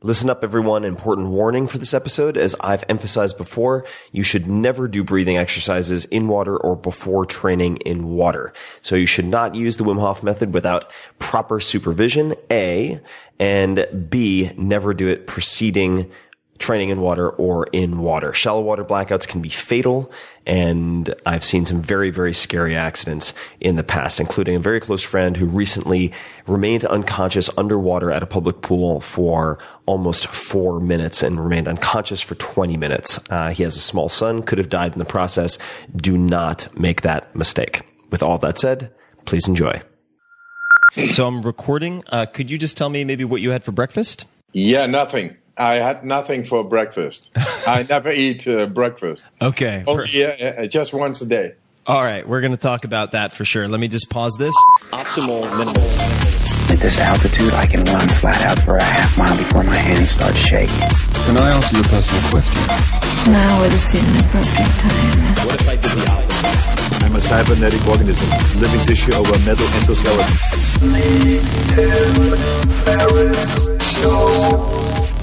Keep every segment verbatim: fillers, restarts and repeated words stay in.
Listen up, everyone. Important warning for this episode. As I've emphasized before, you should never do breathing exercises in water or before training in water. So you should not use the Wim Hof method without proper supervision, A, and B, never do it preceding training in water or in water. Shallow water blackouts can be fatal, and I've seen some very, very scary accidents in the past, including a very close friend who recently remained unconscious underwater at a public pool for almost four minutes and remained unconscious for twenty minutes. Uh, he has a small son, could have died in the process. Do not make that mistake. With all that said, please enjoy. So I'm recording. Uh, could you just tell me maybe what you had for breakfast? Yeah, nothing. I had nothing for breakfast. I never eat uh, breakfast. Okay. Only uh, just once a day. All right. We're going to talk about that for sure. Let me just pause this. Optimal minimal. At this altitude, I can run flat out for a half mile before my hands start shaking. Can I answer your personal question? Now would seem the perfect time. What if I did the opposite? I'm a cybernetic organism, living tissue over a metal endoskeleton. The Tim Ferriss Show.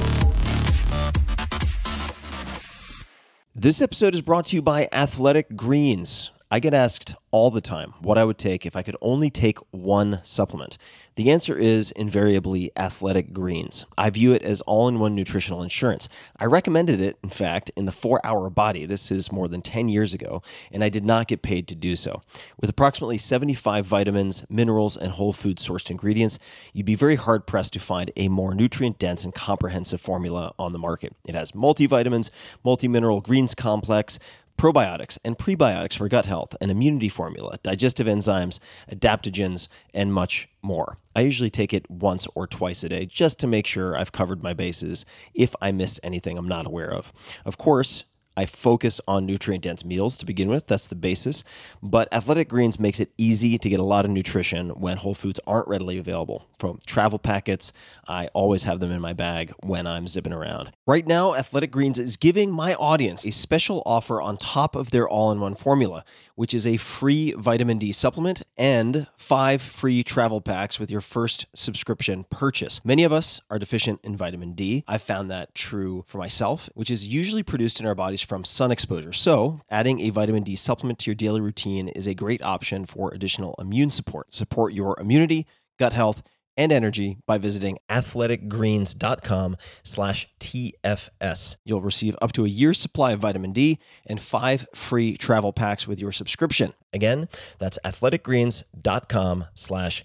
This episode is brought to you by Athletic Greens. I get asked all the time what I would take if I could only take one supplement. The answer is invariably Athletic Greens. I view it as all-in-one nutritional insurance. I recommended it, in fact, in the four hour Body. This is more than ten years ago, and I did not get paid to do so. With approximately seventy-five vitamins, minerals, and whole food sourced ingredients, you'd be very hard-pressed to find a more nutrient-dense and comprehensive formula on the market. It has multivitamins, multi-mineral greens complex, probiotics and prebiotics for gut health, an immunity formula, digestive enzymes, adaptogens, and much more. I usually take it once or twice a day just to make sure I've covered my bases if I missed anything I'm not aware of. Of course, I focus on nutrient-dense meals to begin with. That's the basis. But Athletic Greens makes it easy to get a lot of nutrition when whole foods aren't readily available. From travel packets, I always have them in my bag when I'm zipping around. Right now, Athletic Greens is giving my audience a special offer on top of their all-in-one formula, which is a free vitamin D supplement and five free travel packs with your first subscription purchase. Many of us are deficient in vitamin D. I've found that true for myself, which is usually produced in our bodies from sun exposure. So, adding a vitamin D supplement to your daily routine is a great option for additional immune support. Support your immunity, gut health, and energy by visiting athleticgreens.com slash TFS. You'll receive up to a year's supply of vitamin D and five free travel packs with your subscription. Again, that's athleticgreens.com slash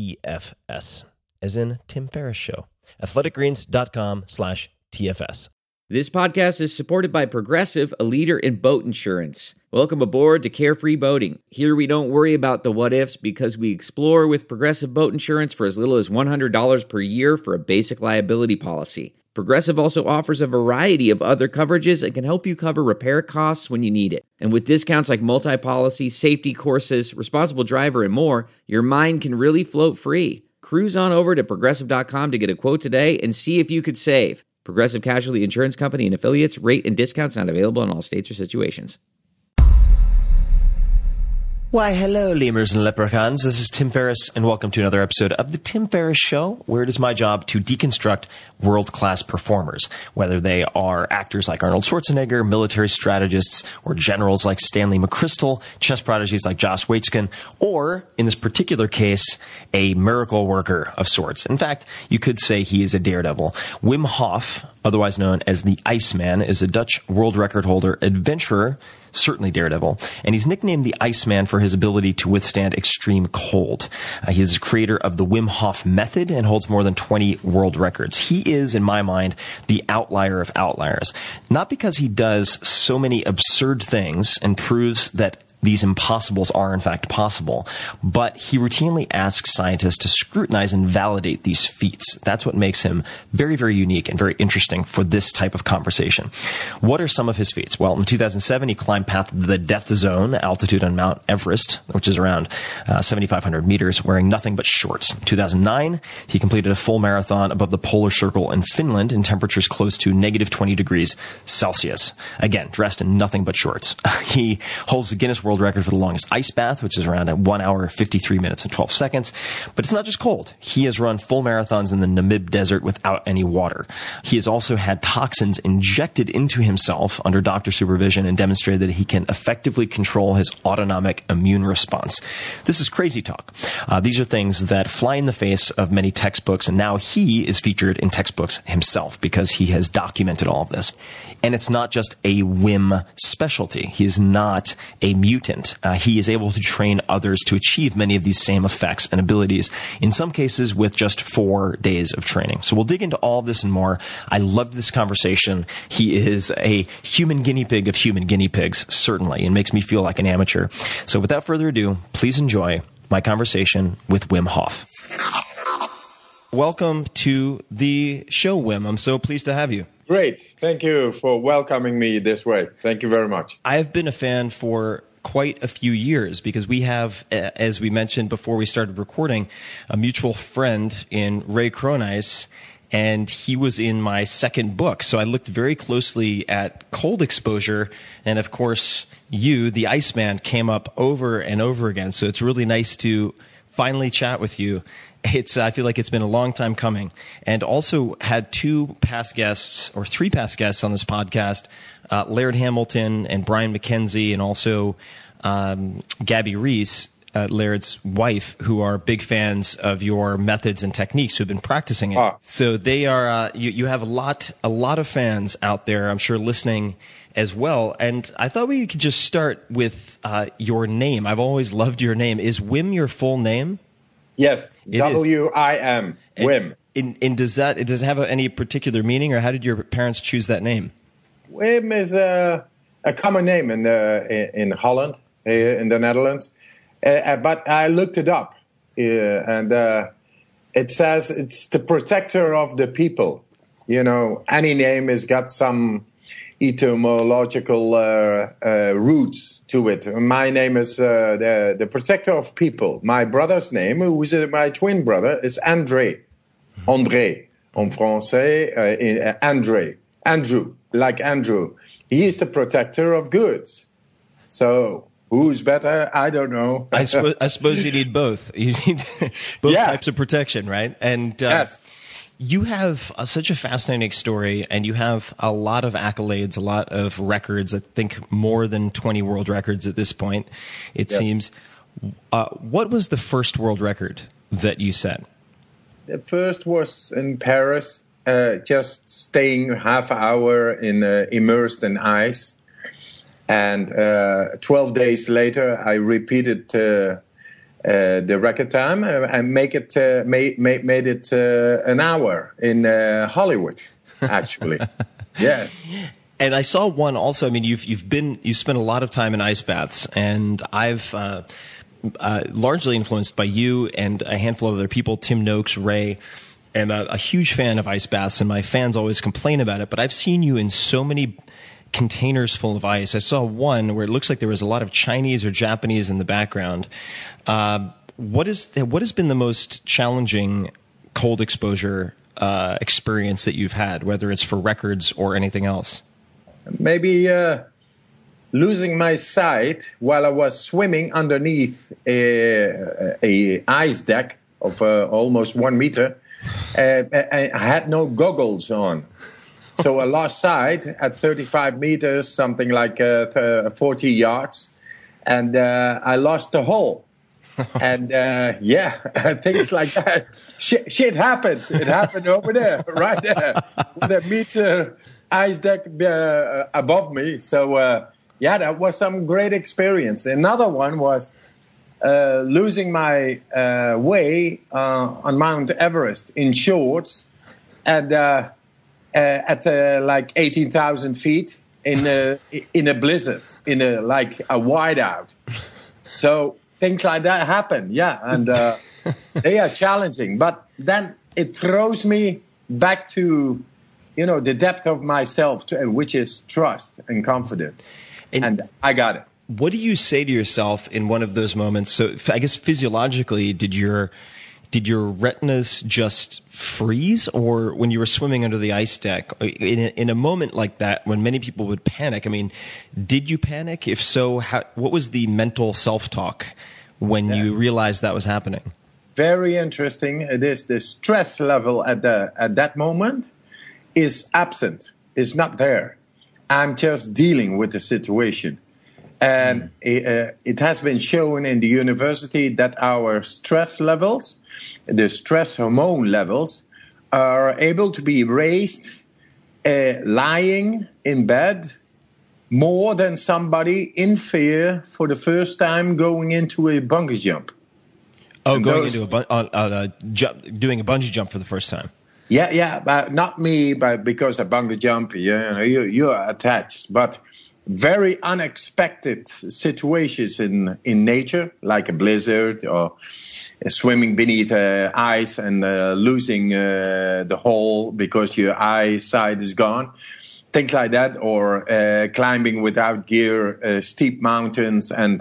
TFS, as in Tim Ferriss Show. athleticgreens.com slash TFS. This podcast is supported by Progressive, a leader in boat insurance. Welcome aboard to Carefree Boating. Here we don't worry about the what-ifs because we explore with Progressive Boat Insurance for as little as one hundred dollars per year for a basic liability policy. Progressive also offers a variety of other coverages and can help you cover repair costs when you need it. And with discounts like multi-policy, safety courses, responsible driver, and more, your mind can really float free. Cruise on over to progressive dot com to get a quote today and see if you could save. Progressive Casualty Insurance Company and affiliates. Rate and discounts not available in all states or situations. Why, hello, lemurs and leprechauns. This is Tim Ferriss, and welcome to another episode of The Tim Ferriss Show, where it is my job to deconstruct world-class performers, whether they are actors like Arnold Schwarzenegger, military strategists, or generals like Stanley McChrystal, chess prodigies like Josh Waitzkin, or, in this particular case, a miracle worker of sorts. In fact, you could say he is a daredevil. Wim Hof, otherwise known as the Iceman, is a Dutch world record holder, adventurer, certainly daredevil, and he's nicknamed the Iceman for his ability to withstand extreme cold. Uh, he is the creator of the Wim Hof method and holds more than twenty world records. He is, in my mind, the outlier of outliers. Not because he does so many absurd things and proves that these impossibles are in fact possible, but he routinely asks scientists to scrutinize and validate these feats. That's what makes him very, very unique and very interesting for this type of conversation. What are some of his feats? Well, in two thousand seven, he climbed past the death zone altitude on Mount Everest, which is around uh, seventy-five hundred meters, wearing nothing but shorts. In two thousand nine, he completed a full marathon above the polar circle in Finland in temperatures close to negative twenty degrees Celsius. Again, dressed in nothing but shorts. He holds the Guinness World world record for the longest ice bath, which is around at one hour, fifty-three minutes and twelve seconds. But it's not just cold. He has run full marathons in the Namib Desert without any water. He has also had toxins injected into himself under doctor supervision and demonstrated that he can effectively control his autonomic immune response. This is crazy talk. Uh, these are things that fly in the face of many textbooks, and now he is featured in textbooks himself because he has documented all of this. And it's not just a whim specialty. He is not a mutant. Uh, he is able to train others to achieve many of these same effects and abilities, in some cases with just four days of training. So we'll dig into all of this and more. I loved this conversation. He is a human guinea pig of human guinea pigs, certainly, and makes me feel like an amateur. So without further ado, please enjoy my conversation with Wim Hof. Welcome to the show, Wim. I'm so pleased to have you. Great. Thank you for welcoming me this way. Thank you very much. I've been a fan for quite a few years because we have, as we mentioned before we started recording, a mutual friend in Ray Cronise, and he was in my second book. So I looked very closely at cold exposure, and of course, you, the Iceman, came up over and over again. So it's really nice to finally chat with you. It's, I feel like it's been a long time coming, and also had two past guests or three past guests on this podcast, uh, Laird Hamilton and Brian McKenzie, and also um, Gabby Reese, uh, Laird's wife, who are big fans of your methods and techniques, who've been practicing it. Ah. So they are, uh, you, you have a lot, a lot of fans out there, I'm sure, listening as well. And I thought we could just start with uh, your name. I've always loved your name. Is Wim your full name? Yes, W I M, Wim. And, and does that does it have any particular meaning, or how did your parents choose that name? Wim is a, a common name in the, in Holland, in the Netherlands. Uh, but I looked it up, uh, and uh, it says it's the protector of the people. You know, any name has got some etymological uh, uh, roots to it. My name is uh, the, the protector of people. My brother's name, who is uh, my twin brother, is André. André. En français, uh, in, uh, André. Andrew, like Andrew. He is the protector of goods. So who's better? I don't know. I, suppose, I suppose you need both. You need both yeah. types of protection, right? And uh, yes. You have uh, such a fascinating story, and you have a lot of accolades, a lot of records. I think more than twenty world records at this point, it yes. seems. Uh, what was the first world record that you set? The first was in Paris, uh, just staying half an hour in uh, immersed in ice. And uh, twelve days later, I repeated uh, Uh, the record time uh, and make it uh, made, made made it uh, an hour in uh, Hollywood, actually. Yes. And I saw one also. I mean, you've you've been you spent a lot of time in ice baths, and I've uh, uh, largely influenced by you and a handful of other people, Tim Noakes, Ray. I'm a, a huge fan of ice baths, and my fans always complain about it. But I've seen you in so many containers full of ice. I saw one where it looks like there was a lot of Chinese or Japanese in the background. Uh, what is what has been the most challenging cold exposure uh, experience that you've had, whether it's for records or anything else? Maybe uh, losing my sight while I was swimming underneath a, a ice deck of uh, almost one meter. Uh, I had no goggles on. So I lost sight at thirty-five meters, something like uh, forty yards, and uh, I lost the hole. And uh, yeah, things like that. Shit, shit happened. It happened over there, right there, with a meter ice deck uh, above me. So uh, yeah, that was some great experience. Another one was uh, losing my uh, way uh, on Mount Everest in shorts, and. Uh, Uh, at uh, like eighteen thousand feet in a, in a blizzard, in a like a whiteout. So things like that happen, yeah, and uh, they are challenging. But then it throws me back to, you know, the depth of myself, to, which is trust and confidence, and, and I got it. What do you say to yourself in one of those moments? So I guess physiologically, did your did your retinas just freeze? Or when you were swimming under the ice deck, in a, in a moment like that, when many people would panic, I mean, did you panic? If so, how, what was the mental self-talk when yeah. you realized that was happening? Very interesting. It is the stress level at the at that moment is absent. It's not there. I'm just dealing with the situation. And mm. it, uh, it has been shown in the university that our stress levels, the stress hormone levels, are able to be raised uh, lying in bed more than somebody in fear for the first time going into a bungee jump. Oh, and going those, into a, uh, uh, jump, doing a bungee jump for the first time. Yeah, yeah, but not me, but because a bungee jump, you know, you, you're attached. But very unexpected situations in, in nature, like a blizzard or swimming beneath uh, ice and uh, losing uh, the hole because your eyesight is gone. Things like that, or uh, climbing without gear, uh, steep mountains and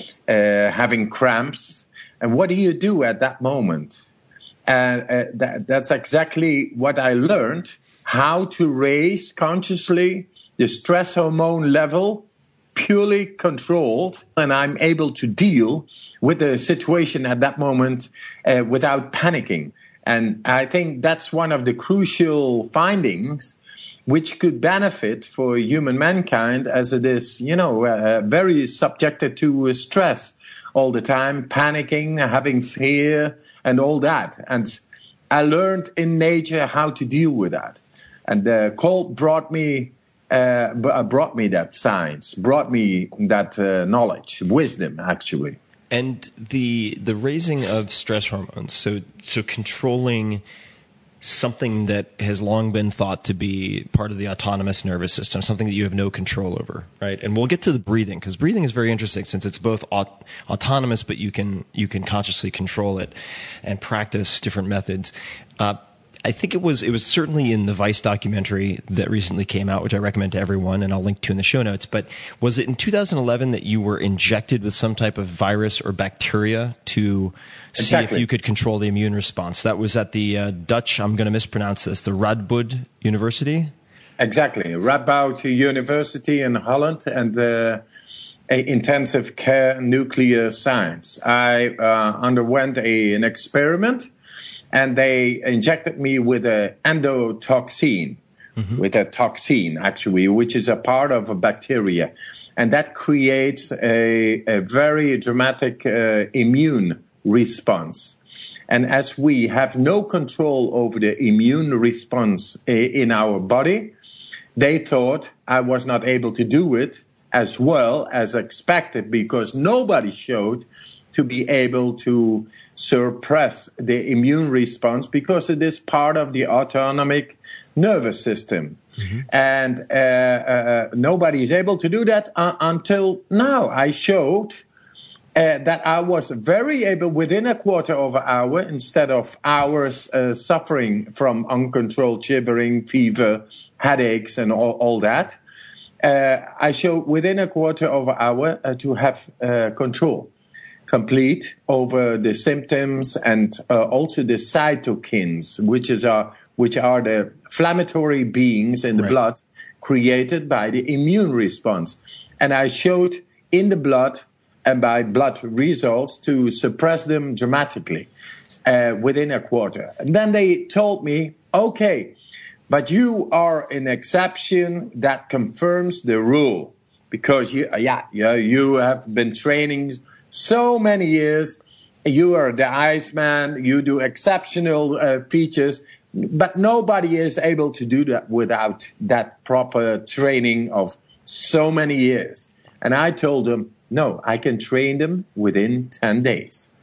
uh, having cramps. And what do you do at that moment? And uh, that, that's exactly what I learned, how to raise consciously the stress hormone level, purely controlled, and I'm able to deal with the situation at that moment uh, without panicking. And I think that's one of the crucial findings which could benefit for human mankind, as it is, you know, uh, very subjected to uh, stress all the time, panicking, having fear, and all that. And I learned in nature how to deal with that. And uh, Colt brought me, uh, brought me that science, brought me that uh, knowledge, wisdom, actually. And the the raising of stress hormones, so so controlling something that has long been thought to be part of the autonomous nervous system, something that you have no control over, right? And we'll get to the breathing, because breathing is very interesting since it's both aut- autonomous, but you can you can consciously control it and practice different methods. Uh, I think it was it was certainly in the Vice documentary that recently came out, which I recommend to everyone, and I'll link to in the show notes. But was it in two thousand eleven that you were injected with some type of virus or bacteria to see exactly. if you could control the immune response? That was at the uh, Dutch, I'm going to mispronounce this, the Radboud University? Exactly. Radboud University in Holland and uh, intensive care nuclear science. I uh, underwent a, an experiment. And they injected me with an endotoxin, mm-hmm. with a toxin, actually, which is a part of a bacteria. And that creates a, a very dramatic uh, immune response. And as we have no control over the immune response in our body, they thought I was not able to do it as well as expected, because nobody showed to be able to suppress the immune response, because it is part of the autonomic nervous system. Mm-hmm. And uh, uh, nobody is able to do that uh, until now. I showed uh, that I was very able, within a quarter of an hour, instead of hours uh, suffering from uncontrolled shivering, fever, headaches, and all, all that, uh, I showed within a quarter of an hour uh, to have uh, control. Complete over the symptoms and uh, also the cytokines, which is our, which are the inflammatory beings in the right. blood created by the immune response. And I showed in the blood and by blood results to suppress them dramatically uh, within a quarter. And then they told me, okay, but you are an exception that confirms the rule, because you, yeah, yeah, you have been training so many years, you are the Iceman, you do exceptional uh, features, but nobody is able to do that without that proper training of so many years. And I told them, no, I can train them within ten days.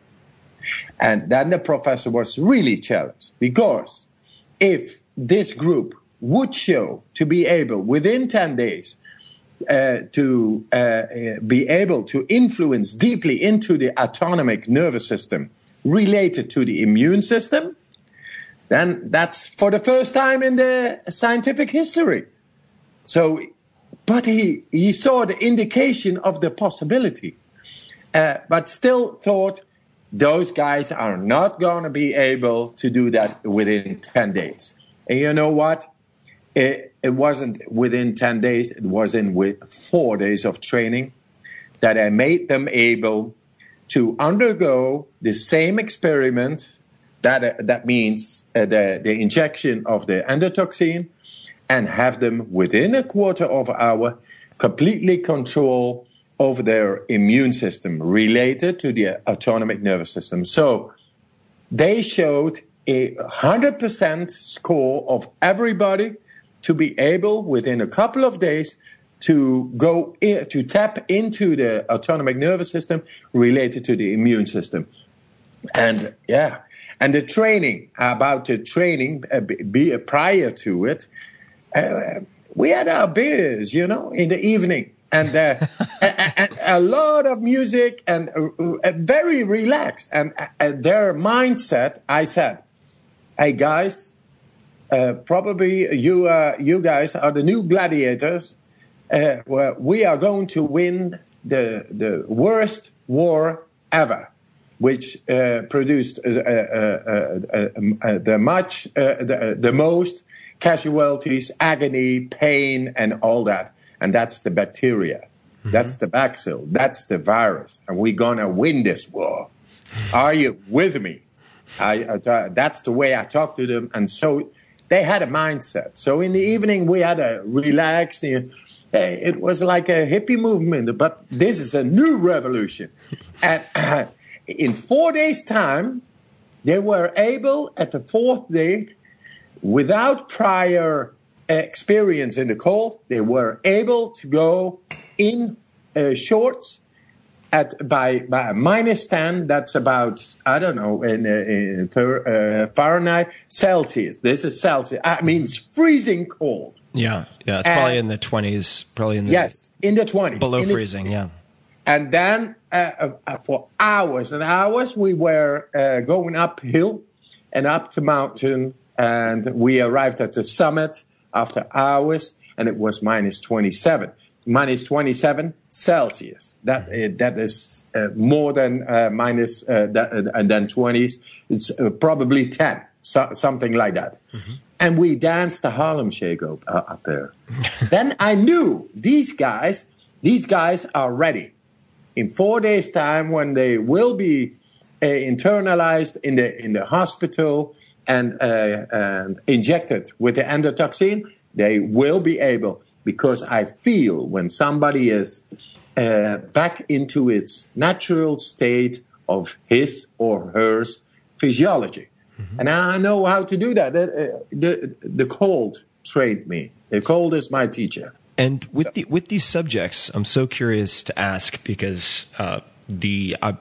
And then the professor was really challenged, because if this group would show to be able within ten days Uh, to uh, be able to influence deeply into the autonomic nervous system related to the immune system, then that's for the first time in the scientific history. So, but he, he saw the indication of the possibility, uh, but still thought those guys are not going to be able to do that within ten days. And you know what? It, it wasn't within ten days. It was in with four days of training that I made them able to undergo the same experiment. That, uh, that means uh, the, the injection of the endotoxin, and have them within a quarter of an hour completely control over their immune system related to the autonomic nervous system. So they showed a one hundred percent score of everybody to be able within a couple of days to go in, to tap into the autonomic nervous system related to the immune system. And yeah, and the training, about the training uh, be, uh, prior to it, uh, we had our beers, you know, in the evening. And uh, a, a, a lot of music and uh, very relaxed. And uh, their mindset, I said, hey guys, uh, probably you uh, you guys are the new gladiators. Uh, well, we are going to win the the worst war ever, which uh, produced uh, uh, uh, uh, uh, the much uh, the, the most casualties, agony, pain, and all that. And that's the bacteria. Mm-hmm. That's the bacille. That's the virus. And we're going to win this war. Are you with me? I, uh, that's the way I talked to them. And so they had a mindset. So in the evening, we had a relaxed, uh, it was like a hippie movement. But this is a new revolution. And uh, in four days' time, they were able, at the fourth day, without prior experience in the cold, they were able to go in uh, shorts at by by minus ten. That's about, I don't know, in, uh, in per, uh, Fahrenheit, Celsius. This is Celsius. I mean, it's freezing cold. Yeah, yeah. It's and, probably in the twenties. Probably in the yes, in the twenties, below freezing. Yeah. And then uh, uh, for hours and hours, we were uh, going uphill and up the mountain, and we arrived at the summit after hours, and it was minus twenty-seven. Minus twenty-seven Celsius. That uh, that is uh, more than uh, minus uh, that, uh, than twenties. It's uh, probably ten, so, something like that. Mm-hmm. And we danced the Harlem Shake up, uh, up there. Then I knew these guys. These guys are ready. In four days' time, when they will be uh, internalized in the in the hospital and, uh, and injected with the endotoxin, they will be able, because I feel when somebody is uh, back into its natural state of his or her physiology. Mm-hmm. And I know how to do that. The, the, the cold trained me. The cold is my teacher. And with the with these subjects, I'm so curious to ask, because uh, the uh,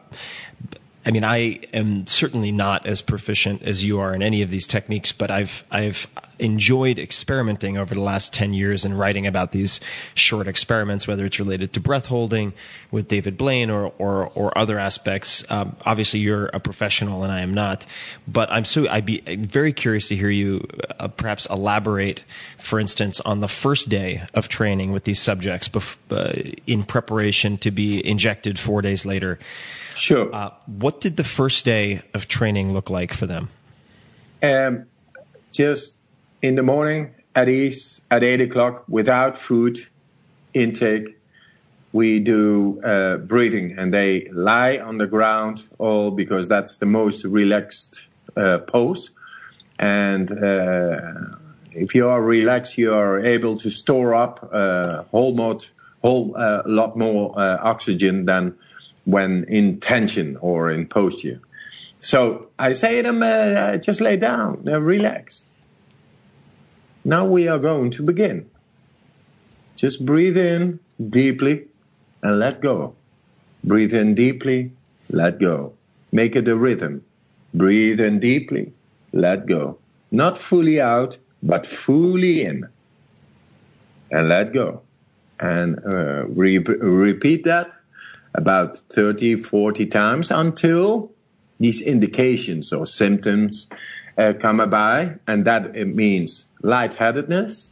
I mean, I am certainly not as proficient as you are in any of these techniques, but I've I've enjoyed experimenting over the last ten years and writing about these short experiments, whether it's related to breath holding with David Blaine or or, or other aspects. Um, obviously, you're a professional and I am not, but I'm so I'd be very curious to hear you uh, perhaps elaborate, for instance, on the first day of training with these subjects bef- uh, in preparation to be injected four days later. Sure. Uh, what did the first day of training look like for them? Um, just in the morning at ease at eight o'clock without food intake, we do uh, breathing, and they lie on the ground, all because that's the most relaxed uh, pose. And uh, if you are relaxed, you are able to store up a whole, mod, whole uh, lot more uh, oxygen than when in tension or in posture. So I say to them, uh, just lay down, uh, relax. Now we are going to begin. Just breathe in deeply and let go. Breathe in deeply, let go. Make it a rhythm. Breathe in deeply, let go. Not fully out, but fully in. And let go. And uh, re- repeat that about thirty, forty times until these indications or symptoms uh, come by. And that it means lightheadedness,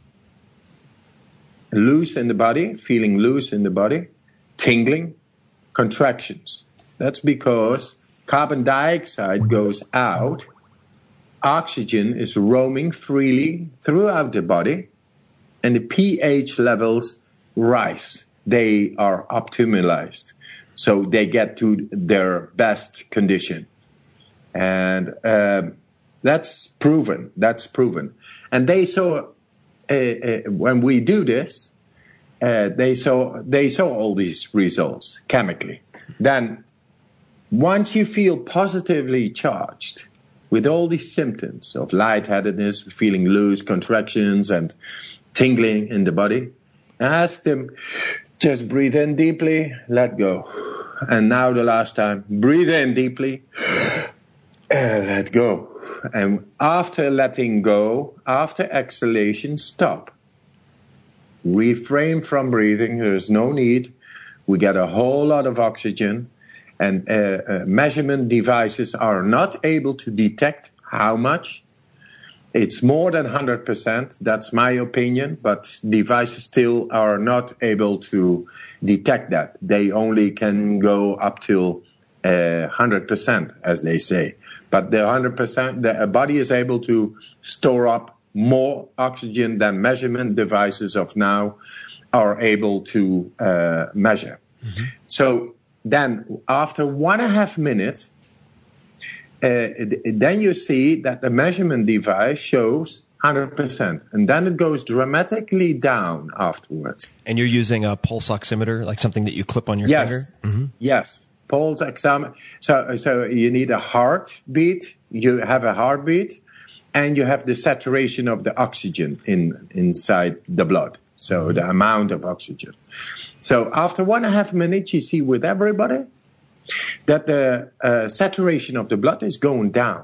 loose in the body, feeling loose in the body, tingling, contractions. That's because carbon dioxide goes out, oxygen is roaming freely throughout the body, and the pH levels rise. They are optimized, so they get to their best condition. And um, that's proven. That's proven. And they saw, uh, uh, when we do this, uh, they saw they saw all these results chemically. Then, once you feel positively charged with all these symptoms of lightheadedness, feeling loose, contractions, and tingling in the body, ask them, just breathe in deeply, let go. And now the last time, breathe in deeply, and let go. And after letting go, after exhalation, stop. Refrain from breathing. There's no need. We get a whole lot of oxygen, and uh, uh, measurement devices are not able to detect how much. It's more than one hundred percent. That's my opinion, but devices still are not able to detect that. They only can go up till uh, one hundred percent, as they say. But the one hundred percent, the body is able to store up more oxygen than measurement devices of now are able to uh, measure. Mm-hmm. So then after one and a half minutes, uh, then you see that the measurement device shows one hundred percent. And then it goes dramatically down afterwards. And you're using a pulse oximeter, like something that you clip on your yes. finger? Mm-hmm. Yes. Pulse oximeter. So, so you need a heartbeat. You have a heartbeat. And you have the saturation of the oxygen in inside the blood, so the amount of oxygen. So after one and a half minutes, you see with everybody that the uh, saturation of the blood is going down.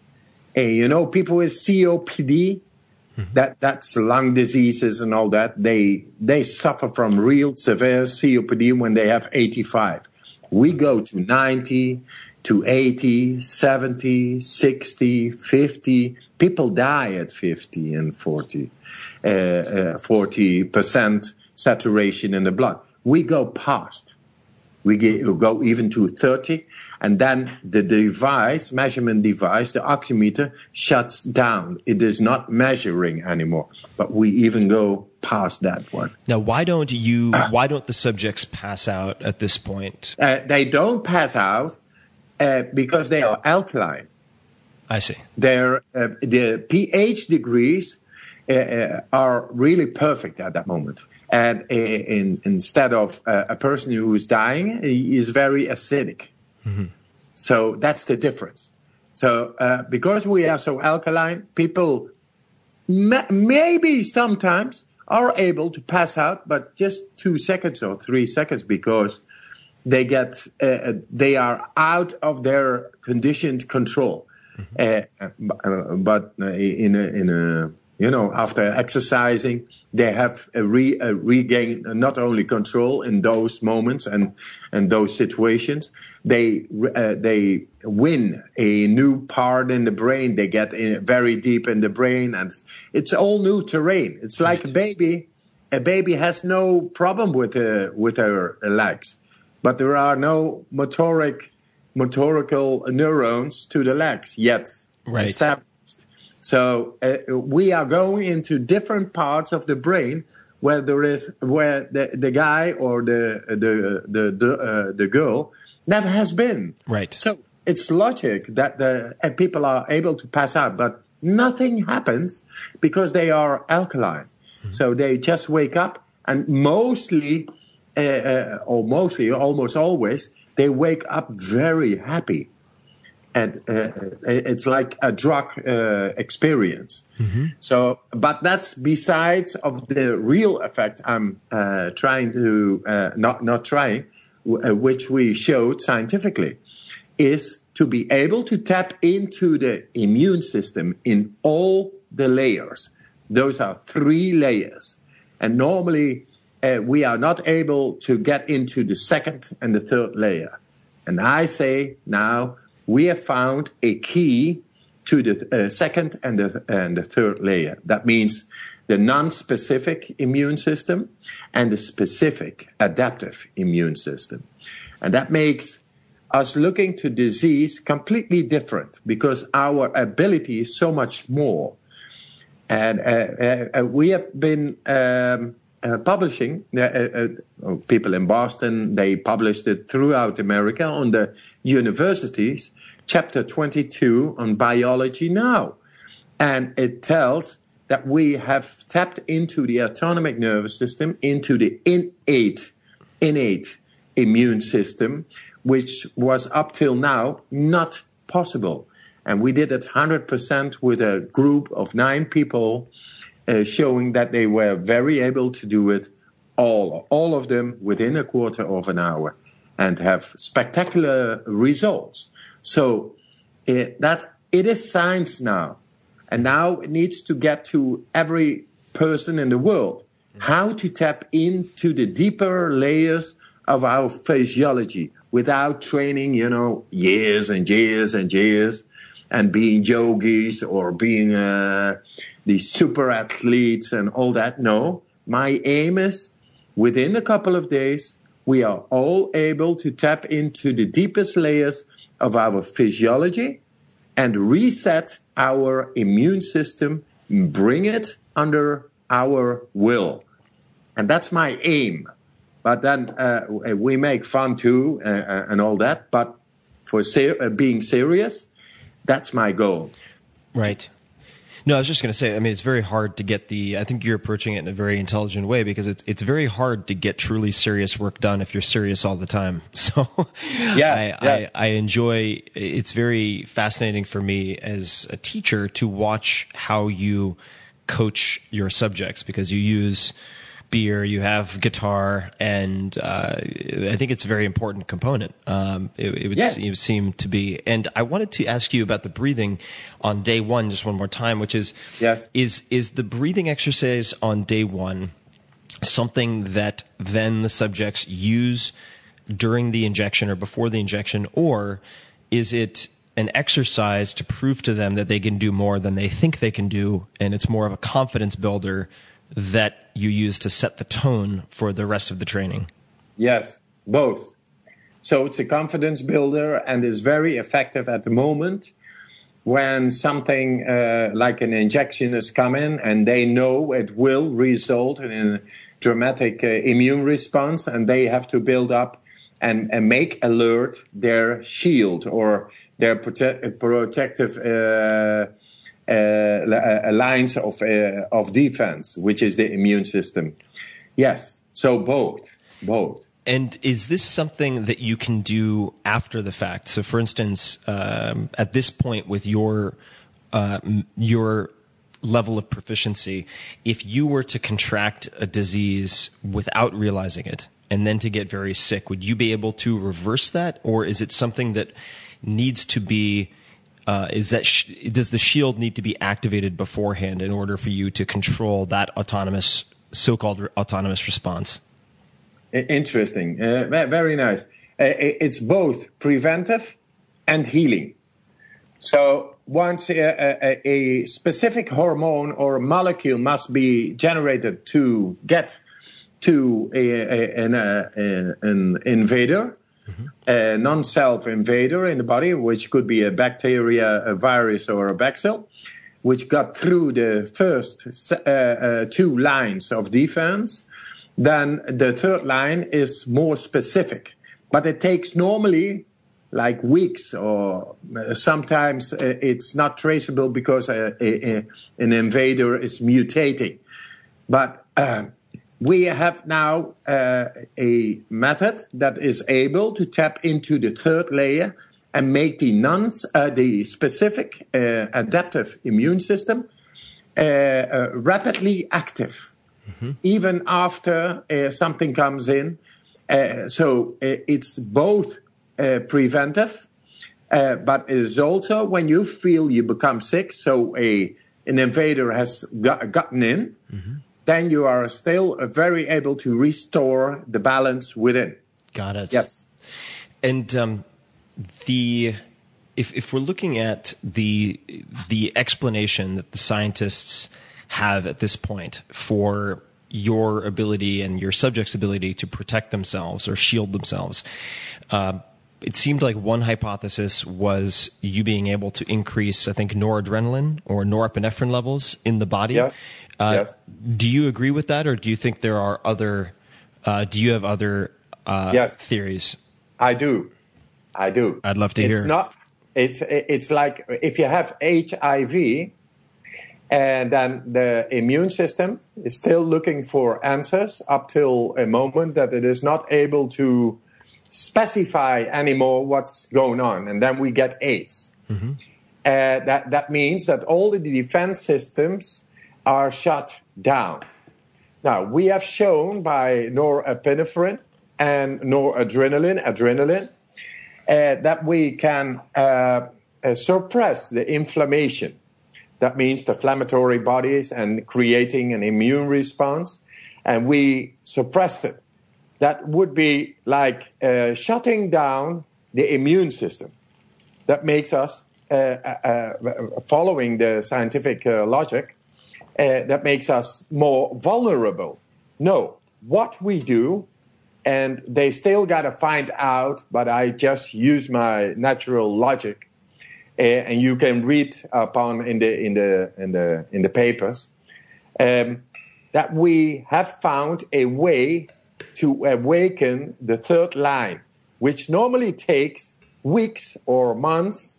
And you know, people with C O P D, mm-hmm. that that's lung diseases and all that, they they suffer from real severe C O P D when they have eighty-five. We go to ninety, to eighty, seventy, sixty, fifty. People die at fifty and forty, uh, uh, forty percent saturation in the blood. We go past. We get, we go even to thirty, and then the device, measurement device, the oximeter, shuts down. It is not measuring anymore, but we even go past that one. Now, why don't you? Why don't the subjects pass out at this point? Uh, they don't pass out uh, because they are alkaline. I see. Their uh, the pH degrees uh, uh, are really perfect at that moment. And uh, in, instead of uh, a person who is dying, he is very acidic. Mm-hmm. So that's the difference. So uh, because we are so alkaline, people ma- maybe sometimes are able to pass out, but just two seconds or three seconds because they get uh, they are out of their conditioned control. Mm-hmm. Uh, but in a, in a you know after exercising, they have a, re, a regain not only control in those moments and and those situations. They uh, they win a new part in the brain. They get in very deep in the brain, and it's all new terrain. It's like right. a baby. A baby has no problem with uh, with her legs, but there are no motoric. motorical neurons to the legs yet right. established. So uh, we are going into different parts of the brain where there is where the, the guy or the the the the, uh, the girl never has been. Right. So it's logic that the uh, people are able to pass out, but nothing happens because they are alkaline. Mm-hmm. So they just wake up, and mostly, uh, uh, or mostly, almost always. They wake up very happy, and uh, it's like a drug uh, experience. Mm-hmm. So, but that's besides of the real effect I'm uh, trying to uh, not not trying, w- uh, which we showed scientifically, is to be able to tap into the immune system in all the layers. Those are three layers, and normally. Uh, we are not able to get into the second and the third layer. And I say now we have found a key to the uh, second and the, and the third layer. That means the non-specific immune system and the specific adaptive immune system. And that makes us looking to disease completely different because our ability is so much more. And uh, uh, we have been um, uh, publishing, uh, uh, people in Boston, they published it throughout America on the universities, chapter twenty-two on Biology Now. And it tells that we have tapped into the autonomic nervous system, into the innate, innate immune system, which was up till now not possible. And we did it one hundred percent with a group of nine people, uh, showing that they were very able to do it, all, all of them within a quarter of an hour, and have spectacular results. So it, that it is science now. And now it needs to get to every person in the world, how to tap into the deeper layers of our physiology without training, you know, years and years and years, and being yogis or being uh, the super athletes and all that. No, my aim is within a couple of days, we are all able to tap into the deepest layers of our physiology and reset our immune system, bring it under our will. And that's my aim. But then uh, we make fun too uh, and all that. But for ser- uh, being serious, that's my goal. Right. No, I was just going to say, I mean, it's very hard to get the, I think you're approaching it in a very intelligent way because it's it's very hard to get truly serious work done if you're serious all the time. So yeah, I, yes. I, I enjoy, it's very fascinating for me as a teacher to watch how you coach your subjects because you use beer, you have guitar, and uh, I think it's a very important component. Um, it, it would yes. seem, seem to be. And I wanted to ask you about the breathing on day one, just one more time, which is yes. is is the breathing exercise on day one something that then the subjects use during the injection or before the injection, or is it an exercise to prove to them that they can do more than they think they can do, and it's more of a confidence builder that you use to set the tone for the rest of the training? Yes, both. So it's a confidence builder and is very effective at the moment when something uh, like an injection is coming and they know it will result in a dramatic uh, immune response, and they have to build up and, and make alert their shield or their prote- protective uh, Uh, a lines of uh, of defense, which is the immune system. Yes, so both, both. And is this something that you can do after the fact? So, for instance, um, at this point with your uh, your level of proficiency, if you were to contract a disease without realizing it and then to get very sick, would you be able to reverse that, or is it something that needs to be Uh, is that sh- does the shield need to be activated beforehand in order for you to control that autonomous, so-called re- autonomous response? Interesting. Uh, very nice. Uh, it's both preventive and healing. So once a, a, a specific hormone or molecule must be generated to get to a, a, an, a, an invader, a non-self invader in the body, which could be a bacteria, a virus, or a bacille, which got through the first uh, uh, two lines of defense, then the third line is more specific. But it takes normally like weeks, or sometimes it's not traceable because a, a, a, an invader is mutating. But uh, we have now uh, a method that is able to tap into the third layer and make the non, uh, the specific uh, adaptive immune system uh, uh, rapidly active, mm-hmm. even after uh, something comes in. Uh, so uh, it's both uh, preventive, uh, but it is also when you feel you become sick. So a an invader has got, gotten in. Mm-hmm. Then you are still very able to restore the balance within. Got it. Yes. And um, the if if we're looking at the the explanation that the scientists have at this point for your ability and your subject's ability to protect themselves or shield themselves, uh, it seemed like one hypothesis was you being able to increase, I think, noradrenaline or norepinephrine levels in the body. Yes. Uh, yes. Do you agree with that, or do you think there are other? Uh, do you have other uh, yes. theories? I do. I do. I'd love to it's hear. Not, it's it's like if you have H I V, and then the immune system is still looking for answers up till a moment that it is not able to specify anymore what's going on, and then we get AIDS. Mm-hmm. Uh, that that means that all the defense systems are shut down. Now, we have shown by norepinephrine and noradrenaline, adrenaline, uh, that we can uh, uh, suppress the inflammation. That means the inflammatory bodies and creating an immune response, and we suppressed it. That would be like uh, shutting down the immune system. That makes us, uh, uh, uh, following the scientific uh, logic, uh, that makes us more vulnerable. No, what we do, and they still got to find out, but I just use my natural logic, uh, and you can read upon in the in the in the in the papers um, that we have found a way to awaken the third line, which normally takes weeks or months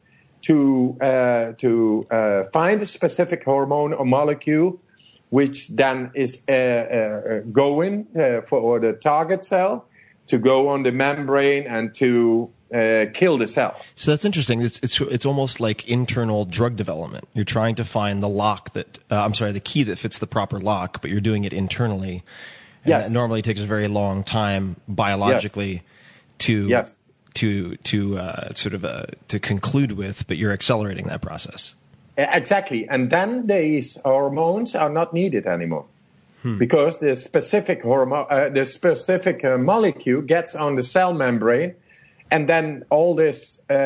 to uh, to uh, find a specific hormone or molecule, which then is uh, uh, going uh, for the target cell to go on the membrane and to uh, kill the cell. So that's interesting. It's it's it's almost like internal drug development. You're trying to find the lock that uh, I'm sorry, the key that fits the proper lock, but you're doing it internally. And yes. It normally takes a very long time biologically yes. to yes. to to uh, sort of uh, to conclude with, but you're accelerating that process. Exactly, and then these hormones are not needed anymore hmm. because the specific hormone, uh, the specific uh, molecule gets on the cell membrane, and then all this uh,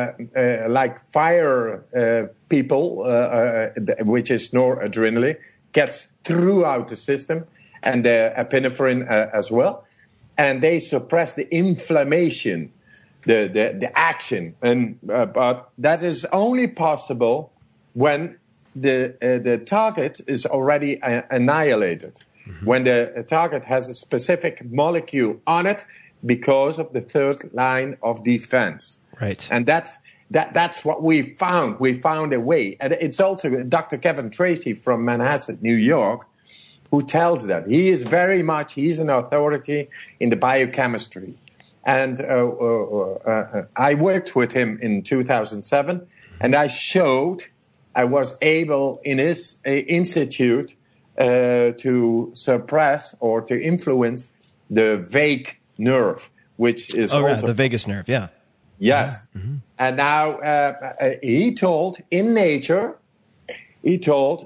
uh, like fire uh, people, uh, uh, which is noradrenaline, gets throughout the system, and the epinephrine uh, as well, and they suppress the inflammation, the the, the action, and uh, but that is only possible when the uh, the target is already uh, annihilated, mm-hmm. when the target has a specific molecule on it because of the third line of defense. Right. And that's that that's what we found. We found a way. And it's also Doctor Kevin Tracy from Manhasset, New York, who tells that. He is very much, he's an authority in the biochemistry. And uh, uh, uh, I worked with him in two thousand seven, and I showed I was able in his uh, institute uh, to suppress or to influence the vagus nerve, which is oh, also right, the vagus nerve, yeah. Yes. Mm-hmm. And now uh, uh, he told in nature, he told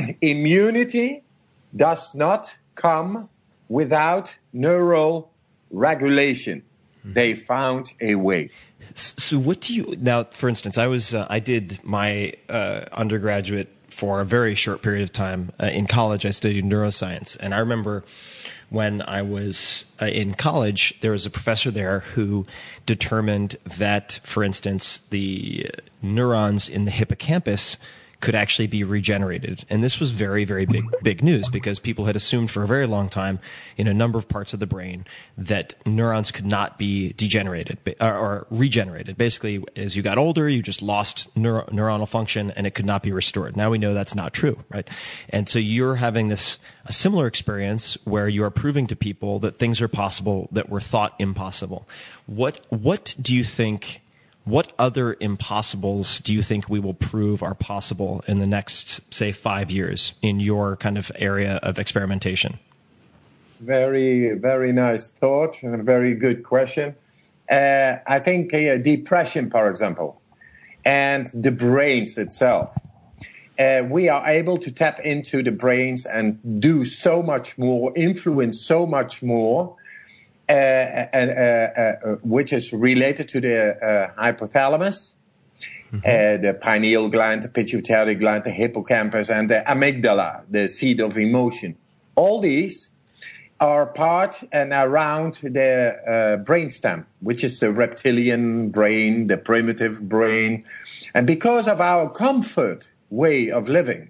immunity does not come without neural regulation. Mm-hmm. They found a way. So what do you now? For instance, I was uh, I did my uh, undergraduate for a very short period of time uh, in college. I studied neuroscience, and I remember when I was uh, in college, there was a professor there who determined that, for instance, the neurons in the hippocampus could actually be regenerated. And this was very, very big, big news because people had assumed for a very long time in a number of parts of the brain that neurons could not be degenerated or, or regenerated. Basically, as you got older, you just lost neuro- neuronal function and it could not be restored. Now we know that's not true, right? And so you're having this, a similar experience where you are proving to people that things are possible that were thought impossible. What, what do you think... What other impossibles do you think we will prove are possible in the next, say, five years in your kind of area of experimentation? Very, very nice thought and a very good question. Uh, I think uh, depression, for example, and the brains itself. Uh, we are able to tap into the brains and do so much more, influence so much more, Uh, uh, uh, uh, which is related to the uh, hypothalamus, mm-hmm. uh, the pineal gland, the pituitary gland, the hippocampus, and the amygdala, the seat of emotion. All these are part and around the uh, brainstem, which is the reptilian brain, the primitive brain. And because of our comfort way of living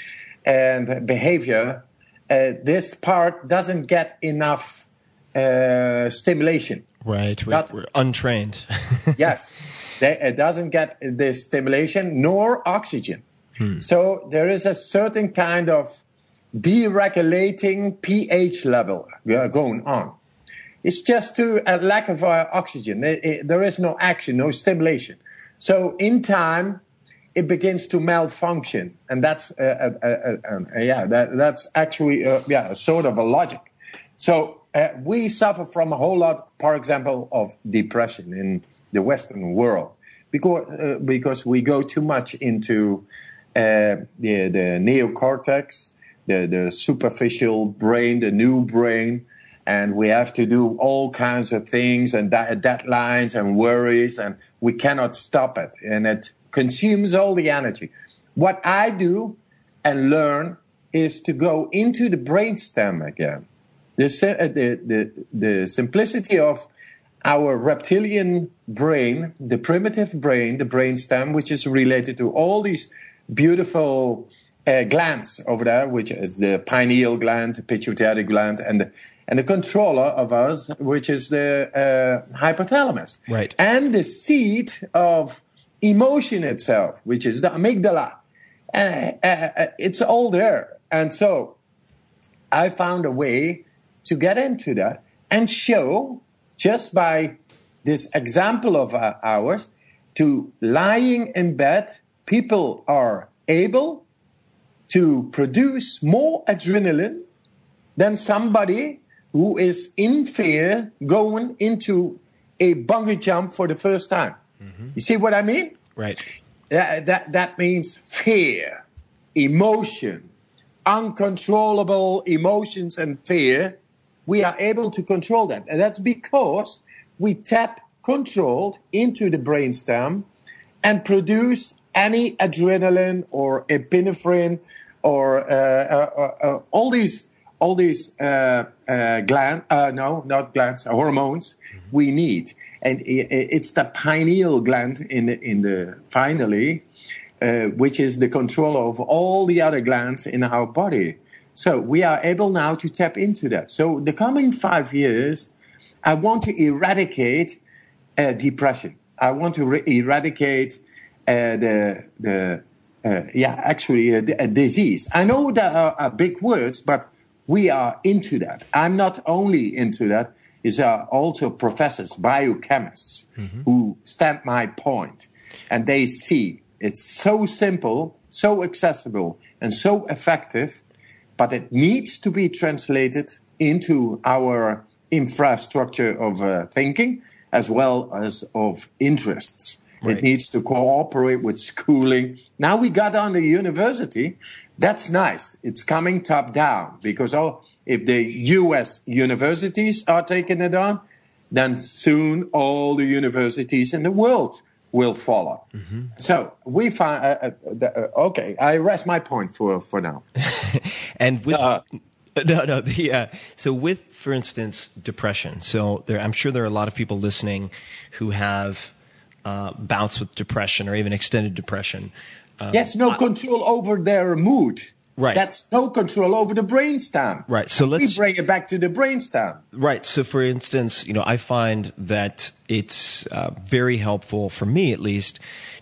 and behavior, uh, this part doesn't get enough uh, stimulation. Right, we're, Not, we're untrained. Yes, they, it doesn't get the stimulation nor oxygen. Hmm. So there is a certain kind of deregulating pH level going on. It's just to a lack of uh, oxygen. It, it, there is no action, no stimulation. So in time, it begins to malfunction, and that's uh, uh, uh, uh, yeah, that, that's actually uh, yeah, a sort of a logic. So uh, we suffer from a whole lot, for example, of depression in the Western world because uh, because we go too much into uh, the the neocortex, the the superficial brain, the new brain. And we have to do all kinds of things and deadlines and worries, and we cannot stop it. And it consumes all the energy. What I do and learn is to go into the brainstem again. The, the, the, the simplicity of our reptilian brain, the primitive brain, the brainstem, which is related to all these beautiful uh, glands over there, which is the pineal gland, the pituitary gland, and the And the controller of us, which is the uh, hypothalamus. Right. And the seat of emotion itself, which is the amygdala. And uh, uh, it's all there. And so I found a way to get into that and show, just by this example of uh, ours, to lying in bed, people are able to produce more adrenaline than somebody who is in fear going into a bungee jump for the first time. Mm-hmm. You see what I mean? Right. That, that, that means fear, emotion, uncontrollable emotions and fear. We are able to control that. And that's because we tap controlled into the brainstem and produce any adrenaline or epinephrine or uh, uh, uh, uh, all these all these uh, uh, gland, uh, no, not glands, hormones mm-hmm. we need. And it's the pineal gland in the, in the finally, uh, which is the controller of all the other glands in our body. So we are able now to tap into that. So the coming five years, I want to eradicate uh, depression. I want to re- eradicate uh, the, the uh, yeah, actually a, a disease. I know that are, are big words, but we are into that. I'm not only into that, is uh, also professors, biochemists, mm-hmm. who stand my point. And they see it's so simple, so accessible, and so effective, but it needs to be translated into our infrastructure of uh, thinking as well as of interests. Right. It needs to cooperate with schooling. Now we got on the university. That's nice. It's coming top down because oh, if the U S universities are taking it on, then soon all the universities in the world will follow. Mm-hmm. So we find, uh, uh, uh, okay, I rest my point for, for now. And with, uh, no, no, the, uh, so with, for instance, depression. So there, I'm sure there are a lot of people listening who have uh, bouts with depression or even extended depression. Um, yes, no I, control over their mood. Right. That's no control over the brainstem. Right. So let's we bring it back to the brainstem. Right. So, for instance, you know, I find that it's uh, very helpful for me, at least,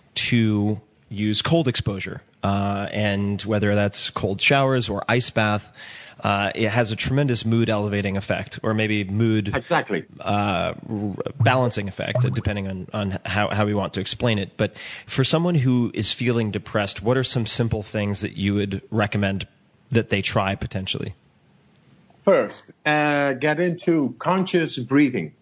to use cold exposure, uh, and whether that's cold showers or ice bath. Uh, it has a tremendous mood elevating effect, or maybe mood exactly uh, r- balancing effect, depending on, on how, how we want to explain it. But for someone who is feeling depressed, what are some simple things that you would recommend that they try potentially? First, uh, get into conscious breathing,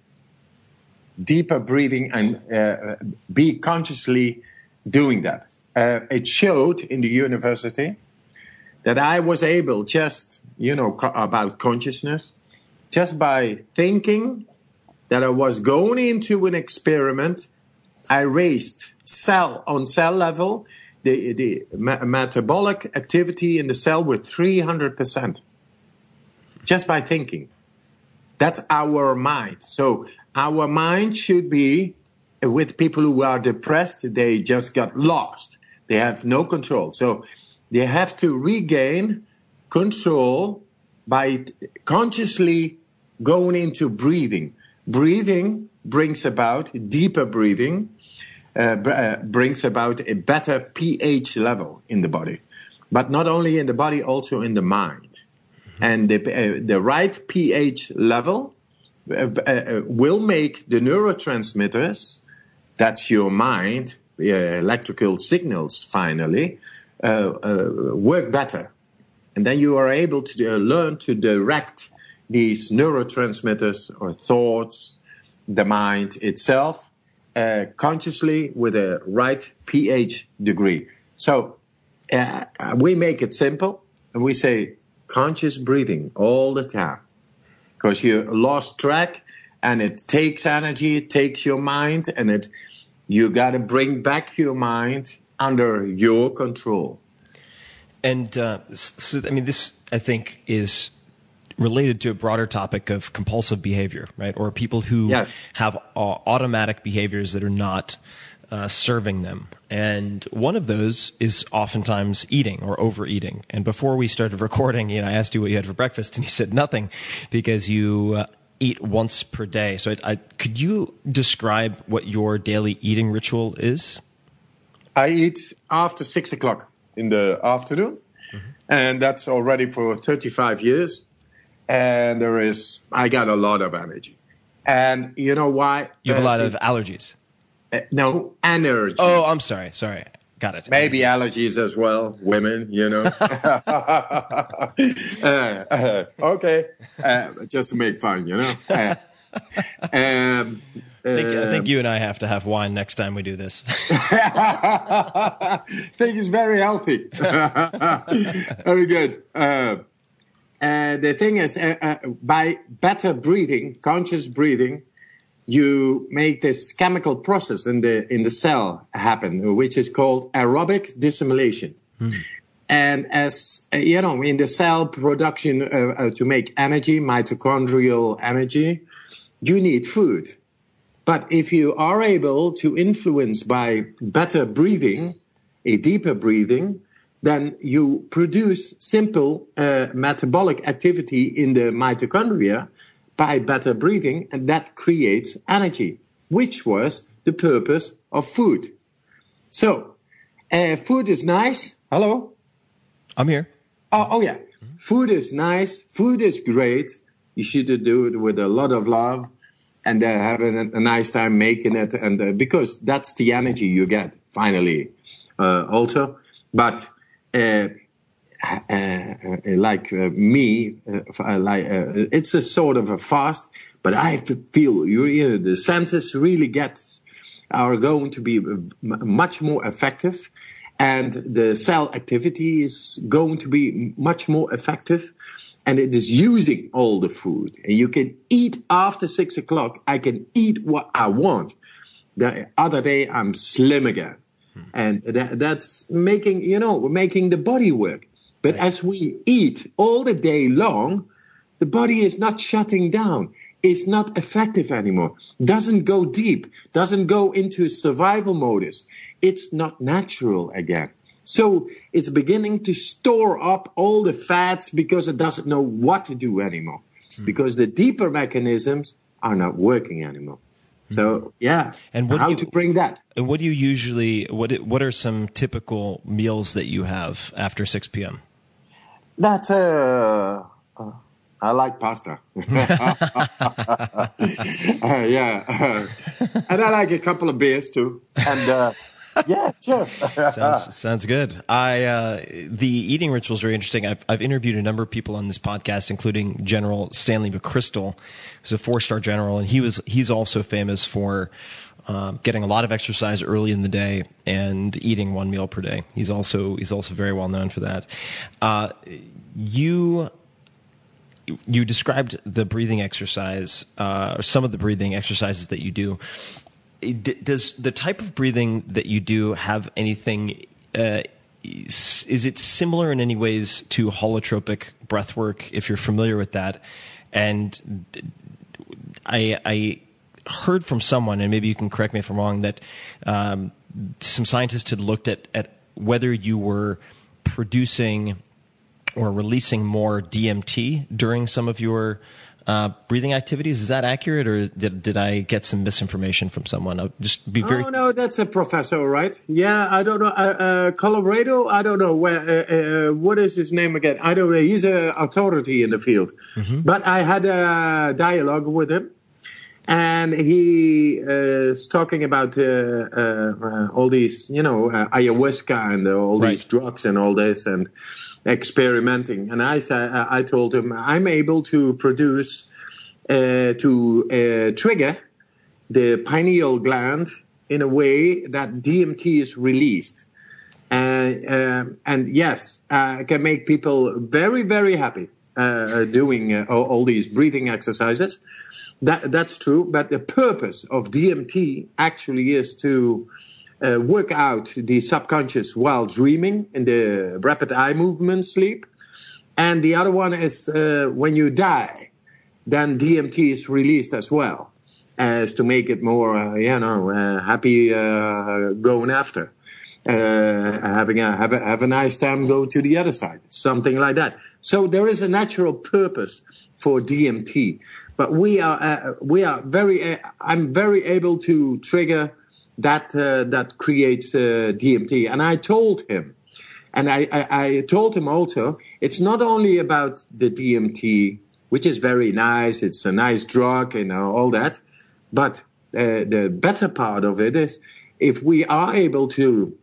deeper breathing, and uh, be consciously doing that. Uh, it showed in the university that I was able just, you know, co- about consciousness, just by thinking that I was going into an experiment, I raised cell on cell level, the, the me- metabolic activity in the cell with three hundred percent. Just by thinking. That's our mind. So our mind should be with people who are depressed. They just got lost. They have no control. So they have to regain control by consciously going into breathing. Breathing brings about deeper breathing, uh, uh, brings about a better pH level in the body, but not only in the body, also in the mind. Mm-hmm. And the, uh, the right pH level uh, uh, will make the neurotransmitters, that's your mind, uh, electrical signals finally, uh, uh, work better. And then you are able to uh, learn to direct these neurotransmitters or thoughts, the mind itself, uh, consciously with a right pH degree. So uh, we make it simple and we say conscious breathing all the time because you lost track and it takes energy, it takes your mind, and it you got to bring back your mind under your control. And uh, so, I mean, this, I think, is related to a broader topic of compulsive behavior, right? Or people who yes. have uh, automatic behaviors that are not uh, serving them. And one of those is oftentimes eating or overeating. And before we started recording, you know, I asked you what you had for breakfast, and you said nothing because you uh, eat once per day. So I, I, could you describe what your daily eating ritual is? I eat after six o'clock in the afternoon, mm-hmm. and that's already for thirty-five years. And there is, I got a lot of energy. And you know why? You have uh, a lot it, of allergies. Uh, no, energy. Oh, I'm sorry. Sorry. Got it. Maybe allergies as well. Women, you know. uh, uh, okay. Uh, just to make fun, you know. Uh, um, I think, I think you and I have to have wine next time we do this. I think it's very healthy. Very good. Uh, uh, the thing is, uh, uh, by better breathing, conscious breathing, you make this chemical process in the in the cell happen, which is called aerobic dissimulation. Hmm. And as uh, you know, in the cell production uh, uh, to make energy, mitochondrial energy, you need food. But if you are able to influence by better breathing, a deeper breathing, then you produce simple uh, metabolic activity in the mitochondria by better breathing, and that creates energy, which was the purpose of food. So, uh, food is nice. Hello? I'm here. Oh, oh yeah. Mm-hmm. Food is nice. Food is great. You should do it with a lot of love. And uh, having a, a nice time making it, and uh, because that's the energy you get finally, uh, also. But uh, uh, uh, like uh, me, uh, like uh, it's a sort of a fast. But I have to feel you, you know, the senses really get are going to be much more effective, and the cell activity is going to be much more effective. And it is using all the food. And you can eat after six o'clock. I can eat what I want. The other day, I'm slim again. Hmm. And that, that's making, you know, making the body work. But right. As we eat all the day long, the body is not shutting down. It's not effective anymore. Doesn't go deep. Doesn't go into survival modus. It's not natural again. So it's beginning to store up all the fats because it doesn't know what to do anymore. Mm. Because the deeper mechanisms are not working anymore. Mm. So, yeah, and what how do you, to bring that. And what do you usually, what What are some typical meals that you have after six p.m.? That, uh, uh, I like pasta. uh, yeah. Uh, and I like a couple of beers too. And, uh, yeah, sure. sounds, sounds good. I uh, the eating ritual is very interesting. I've I've interviewed a number of people on this podcast, including General Stanley McChrystal, who's a four-star general, and he was he's also famous for um, getting a lot of exercise early in the day and eating one meal per day. He's also he's also very well known for that. Uh, you. You described the breathing exercise, uh, or some of the breathing exercises that you do. Does the type of breathing that you do have anything, uh, is, is it similar in any ways to holotropic breath work, if you're familiar with that? And I, I heard from someone, and maybe you can correct me if I'm wrong, that um, some scientists had looked at, at whether you were producing or releasing more D M T during some of your uh, breathing activities. Is that accurate, or did, did I get some misinformation from someone? I'll just be very. Oh no, that's a professor, right? Yeah, I don't know. Uh, uh, Colorado, I don't know where. Uh, uh, what is his name again? I don't know. He's an authority in the field. Mm-hmm. But I had a dialogue with him, and he uh, is talking about uh, uh, uh, all these, you know, uh, ayahuasca and uh, all right. these drugs and all this and experimenting. And I said, uh, I told him, I'm able to produce, uh, to uh, trigger the pineal gland in a way that D M T is released. Uh, uh, and yes, uh, can make people very, very happy uh, doing uh, all, all these breathing exercises. That, that's true, but the purpose of D M T actually is to uh, work out the subconscious while dreaming in the rapid eye movement sleep. And the other one is uh, when you die, then D M T is released as well, as to make it more, uh, you know, uh, happy uh, going after. Uh, having a have, a have a nice time going to the other side, something like that. So there is a natural purpose for D M T. But we are uh, we are very. Uh, I'm very able to trigger that uh, that creates uh, D M T. And I told him, and I, I, I told him also, it's not only about the D M T, which is very nice. It's a nice drug and uh, all that. But uh, the better part of it is if we are able to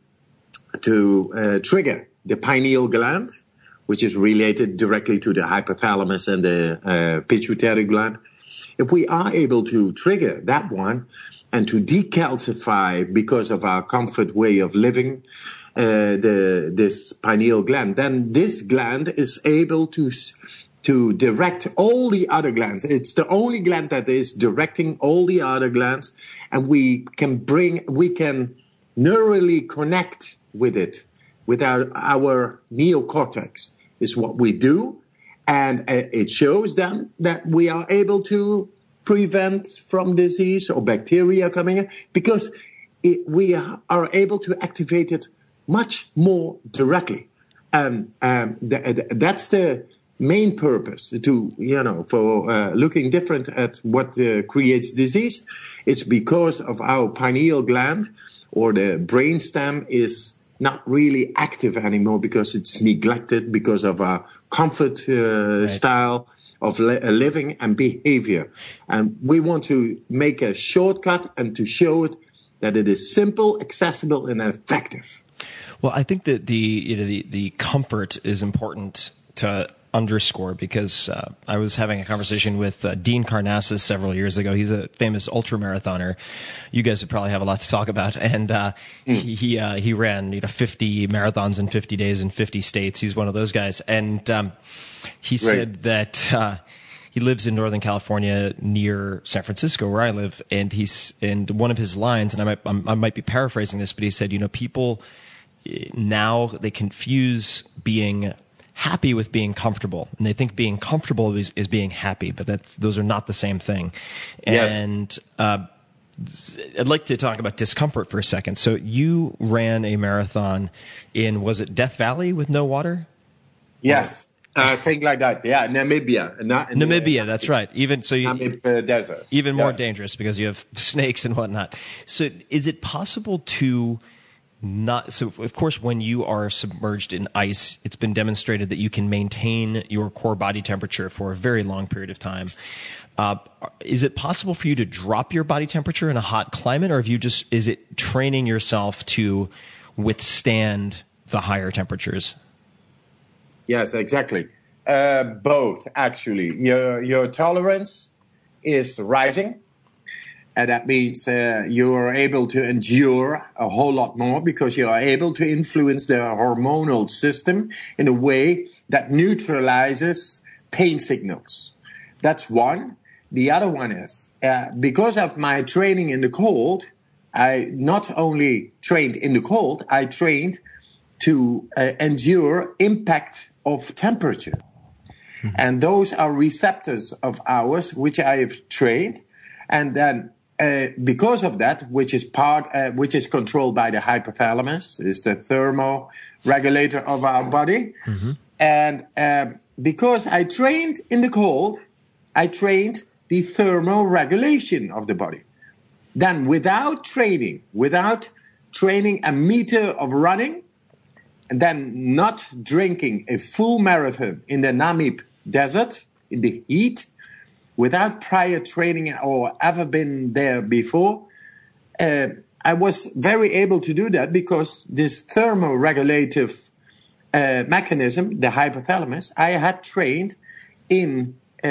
to uh, trigger the pineal gland, which is related directly to the hypothalamus and the uh, pituitary gland. If we are able to trigger that one and to decalcify because of our comfort way of living uh, the this pineal gland, then this gland is able to to direct all the other glands. It's the only gland that is directing all the other glands, and we can bring we can neurally connect with it, with our, our neocortex. Is what we do, and uh, it shows them that we are able to prevent from disease or bacteria coming in, because it, we are able to activate it much more directly. And um, th- th- that's the main purpose, to, you know, for uh, looking different at what uh, creates disease. It's because of our pineal gland, or the brainstem is not really active anymore because it's neglected because of our comfort uh, right. style of li- living and behavior. And we want to make a shortcut and to show it that it is simple, accessible, and effective. Well, I think that the you know the, the comfort is important to underscore, because uh, I was having a conversation with uh, Dean Karnazes several years ago. He's a famous ultra marathoner. You guys would probably have a lot to talk about. And uh, mm. he he, uh, he ran you know fifty marathons in fifty days in fifty states. He's one of those guys. And um, he right. said that uh, he lives in Northern California near San Francisco, where I live. And he's and one of his lines, and I might I'm, I might be paraphrasing this, but he said, you know, people now, they confuse being happy with being comfortable, and they think being comfortable is, is being happy, but that's, those are not the same thing. And yes. uh, I'd like to talk about discomfort for a second. So you ran a marathon in, was it Death Valley with no water? Yes, I think like that. Yeah, Namibia. Not in Namibia, the, that's right. Even so, you, Namib desert. Even more yes. dangerous because you have snakes and whatnot. So is it possible to not, so of course, when you are submerged in ice, it's been demonstrated that you can maintain your core body temperature for a very long period of time. Uh, is it possible for you to drop your body temperature in a hot climate, or have you just, is it training yourself to withstand the higher temperatures? Yes, exactly. Uh, both, actually. Your, your tolerance is rising. And that means uh, you are able to endure a whole lot more because you are able to influence the hormonal system in a way that neutralizes pain signals. That's one. The other one is, uh, because of my training in the cold, I not only trained in the cold, I trained to uh, endure impact of temperature. Mm-hmm. And those are receptors of ours, which I have trained. And then uh, because of that, which is part, uh, which is controlled by the hypothalamus, is the thermoregulator of our body. Mm-hmm. And um, because I trained in the cold, I trained the thermoregulation of the body. Then without training, without training a meter of running, and then not drinking a full marathon in the Namib desert, in the heat, without prior training or ever been there before, uh, I was very able to do that because this thermoregulative uh, mechanism, the hypothalamus, I had trained in, uh,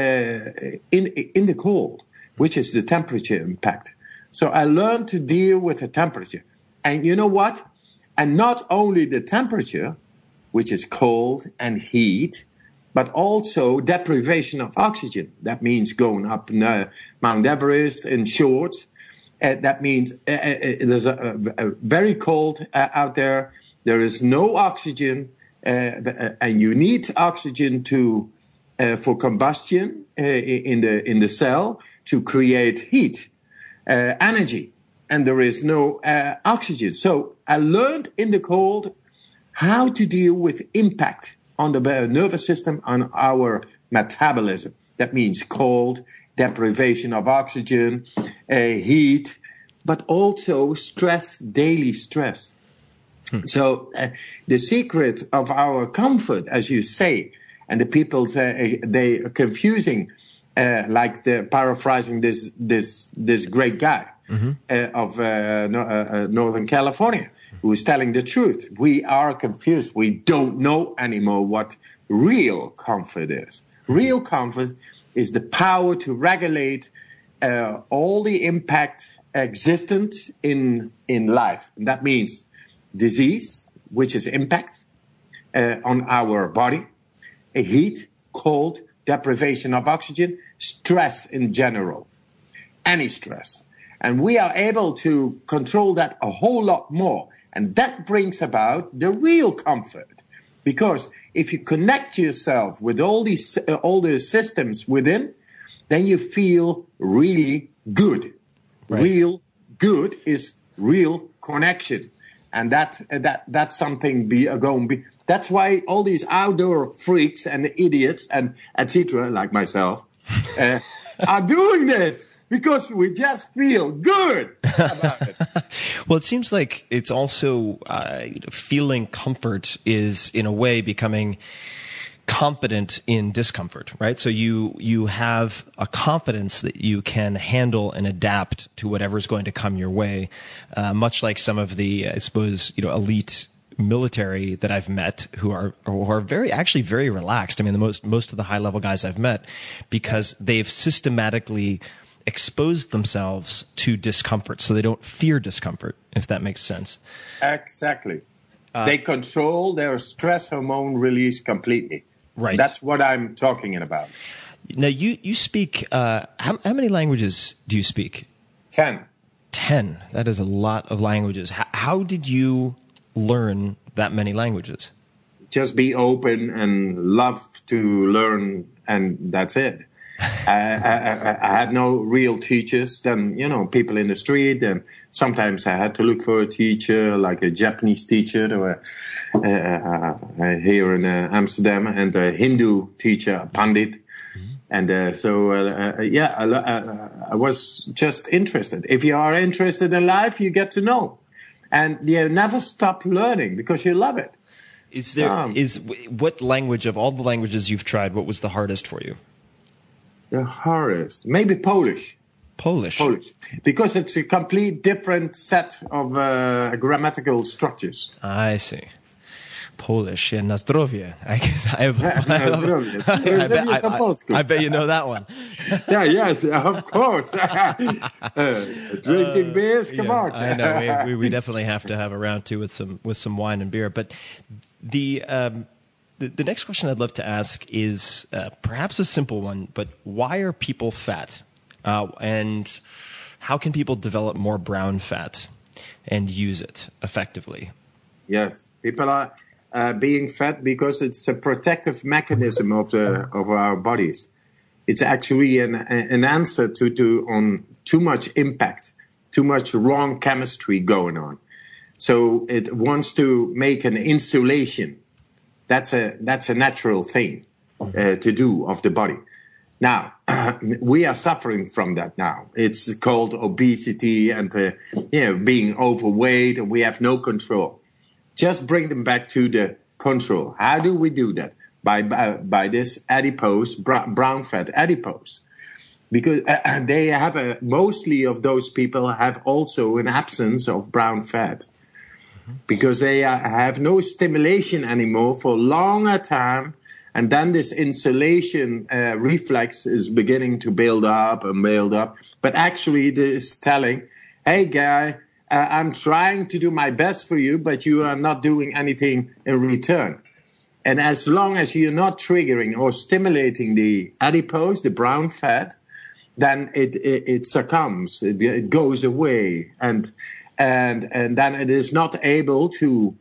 in, in the cold, which is the temperature impact. So I learned to deal with the temperature. And you know what? And not only the temperature, which is cold and heat, but also deprivation of oxygen. That means going up uh, Mount Everest in shorts. Uh, that means uh, uh, there's a, a, a very cold uh, out there. There is no oxygen, uh, and you need oxygen to uh, for combustion uh, in the in the cell to create heat, uh, energy, and there is no uh, oxygen. So I learned in the cold how to deal with impact on the nervous system, on our metabolism. That means cold, deprivation of oxygen, uh, heat, but also stress, daily stress. Hmm. So uh, the secret of our comfort, as you say, and the people, uh, they are confusing, uh, like the paraphrasing this this this great guy mm-hmm. uh, of uh, no, uh, Northern California, who is telling the truth. We are confused. We don't know anymore what real comfort is. Real comfort is the power to regulate uh, all the impact existent in in life. And that means disease, which is impact uh, on our body, a heat, cold, deprivation of oxygen, stress in general, any stress. And we are able to control that a whole lot more. And that brings about the real comfort. Because if you connect yourself with all these uh, all the systems within, then you feel really good. Right. Real good is real connection. And that uh, that that's something be uh, going be. That's why all these outdoor freaks and idiots and et cetera, like myself, uh, are doing this. Because we just feel good about it. Well, it seems like it's also uh, feeling comfort is, in a way, becoming confident in discomfort, right? So you you have a confidence that you can handle and adapt to whatever's going to come your way, uh, much like some of the, I suppose, you know, elite military that I've met who are who are very actually very relaxed. I mean, the most most of the high level guys I've met, because they've systematically exposed themselves to discomfort, so they don't fear discomfort, if that makes sense. Exactly. Uh, they control their stress hormone release completely. Right. That's what I'm talking about. Now, you, you speak, uh, how, how many languages do you speak? Ten. Ten. That is a lot of languages. How, how did you learn that many languages? Just be open and love to learn, and that's it. I, I, I had no real teachers. Then, you know, people in the street. And sometimes I had to look for a teacher, like a Japanese teacher, or uh, uh, here in uh, Amsterdam, and a Hindu teacher, a Pandit. Mm-hmm. And uh, so, uh, uh, yeah, I, I, I was just interested. If you are interested in life, you get to know, and you never stop learning because you love it. Is there um, is what language of all the languages you've tried? What was the hardest for you? The hardest, maybe Polish. Polish. Polish, because it's a complete different set of uh, grammatical structures. I see. Polish, yeah, na zdrowie. I guess I have. Na zdrowie. I, bet, I, I, I bet you know that one. Yeah, yes, of course. uh, drinking uh, beers, come yeah, on. I know. We, we, we definitely have to have a round two with some with some wine and beer. But the. Um, The, the next question I'd love to ask is uh, perhaps a simple one, but why are people fat? Uh, and how can people develop more brown fat and use it effectively? Yes, people are uh, being fat because it's a protective mechanism of the of our bodies. It's actually an an answer to, to on too much impact, too much wrong chemistry going on. So it wants to make an insulation. That's a that's a natural thing uh, to do of the body. Now, we are suffering from that now. It's called obesity and uh, you know, being overweight, and we have no control. Just bring them back to the control. How do we do that? By by, by this adipose, brown fat adipose. Because uh, they have a, mostly of those people have also an absence of brown fat. Because they uh, have no stimulation anymore for longer time. And then this insulation uh, reflex is beginning to build up and build up. But actually it is telling, hey, guy, uh, I'm trying to do my best for you, but you are not doing anything in return. And as long as you're not triggering or stimulating the adipose, the brown fat, then it, it, it succumbs, it, it goes away. And, and, and then it is not able to,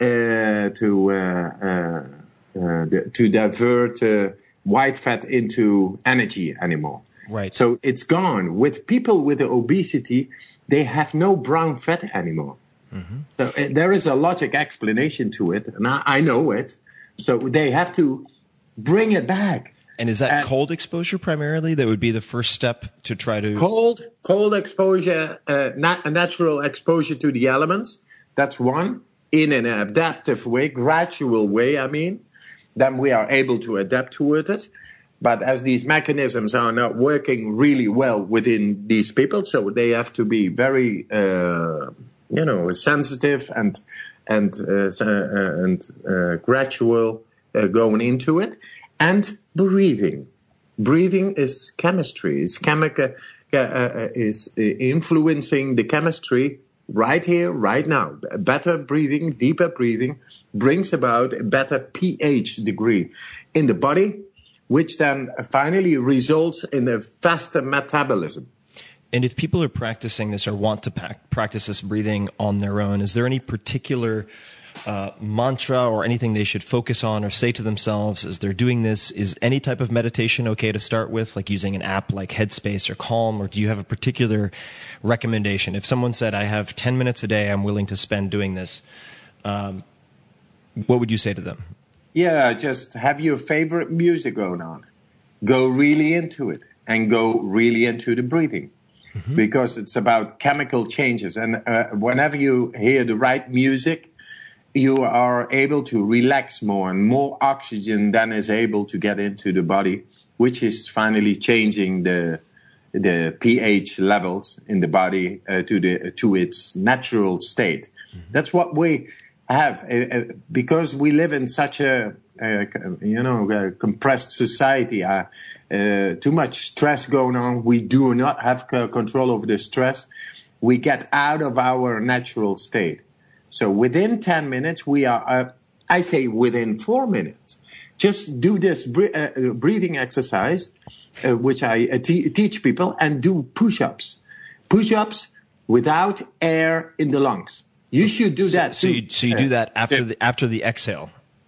uh, to, uh, uh, Uh, the, to divert uh, white fat into energy anymore. Right. So it's gone. With people with the obesity, they have no brown fat anymore. Mm-hmm. So uh, there is a logic explanation to it, and I, I know it. So they have to bring it back. And is that and cold exposure primarily? That would be the first step to try to... Cold, cold exposure, uh, nat- natural exposure to the elements. That's one. In an adaptive way, gradual way, I mean. Then we are able to adapt to it. But as these mechanisms are not working really well within these people, so they have to be very, uh, you know, sensitive and and uh, and uh, gradual uh, going into it. And breathing, breathing is chemistry. Is chemical uh, uh, is influencing the chemistry. Right here, right now. Better breathing, deeper breathing brings about a better pH degree in the body, which then finally results in a faster metabolism. And if people are practicing this or want to practice this breathing on their own, is there any particular uh, mantra or anything they should focus on or say to themselves as they're doing this? Is any type of meditation okay to start with, like using an app like Headspace or Calm, or do you have a particular recommendation? If someone said, I have ten minutes a day I'm willing to spend doing this, um, what would you say to them? Yeah, just have your favorite music going on. Go really into it and go really into the breathing. Mm-hmm. Because it's about chemical changes. And uh, whenever you hear the right music, you are able to relax more, and more oxygen then is able to get into the body, which is finally changing the the pH levels in the body uh, to the to its natural state. Mm-hmm. That's what we have uh, uh, because we live in such a uh, you know uh, compressed society. Uh, uh, too much stress going on. We do not have c- control over the stress. We get out of our natural state. So within ten minutes, we are, uh, I say within four minutes, just do this bre- uh, breathing exercise, uh, which I uh, te- teach people, and do push-ups. Push-ups without air in the lungs. You should do that. So, so, you, so you do that after uh, the after the exhale?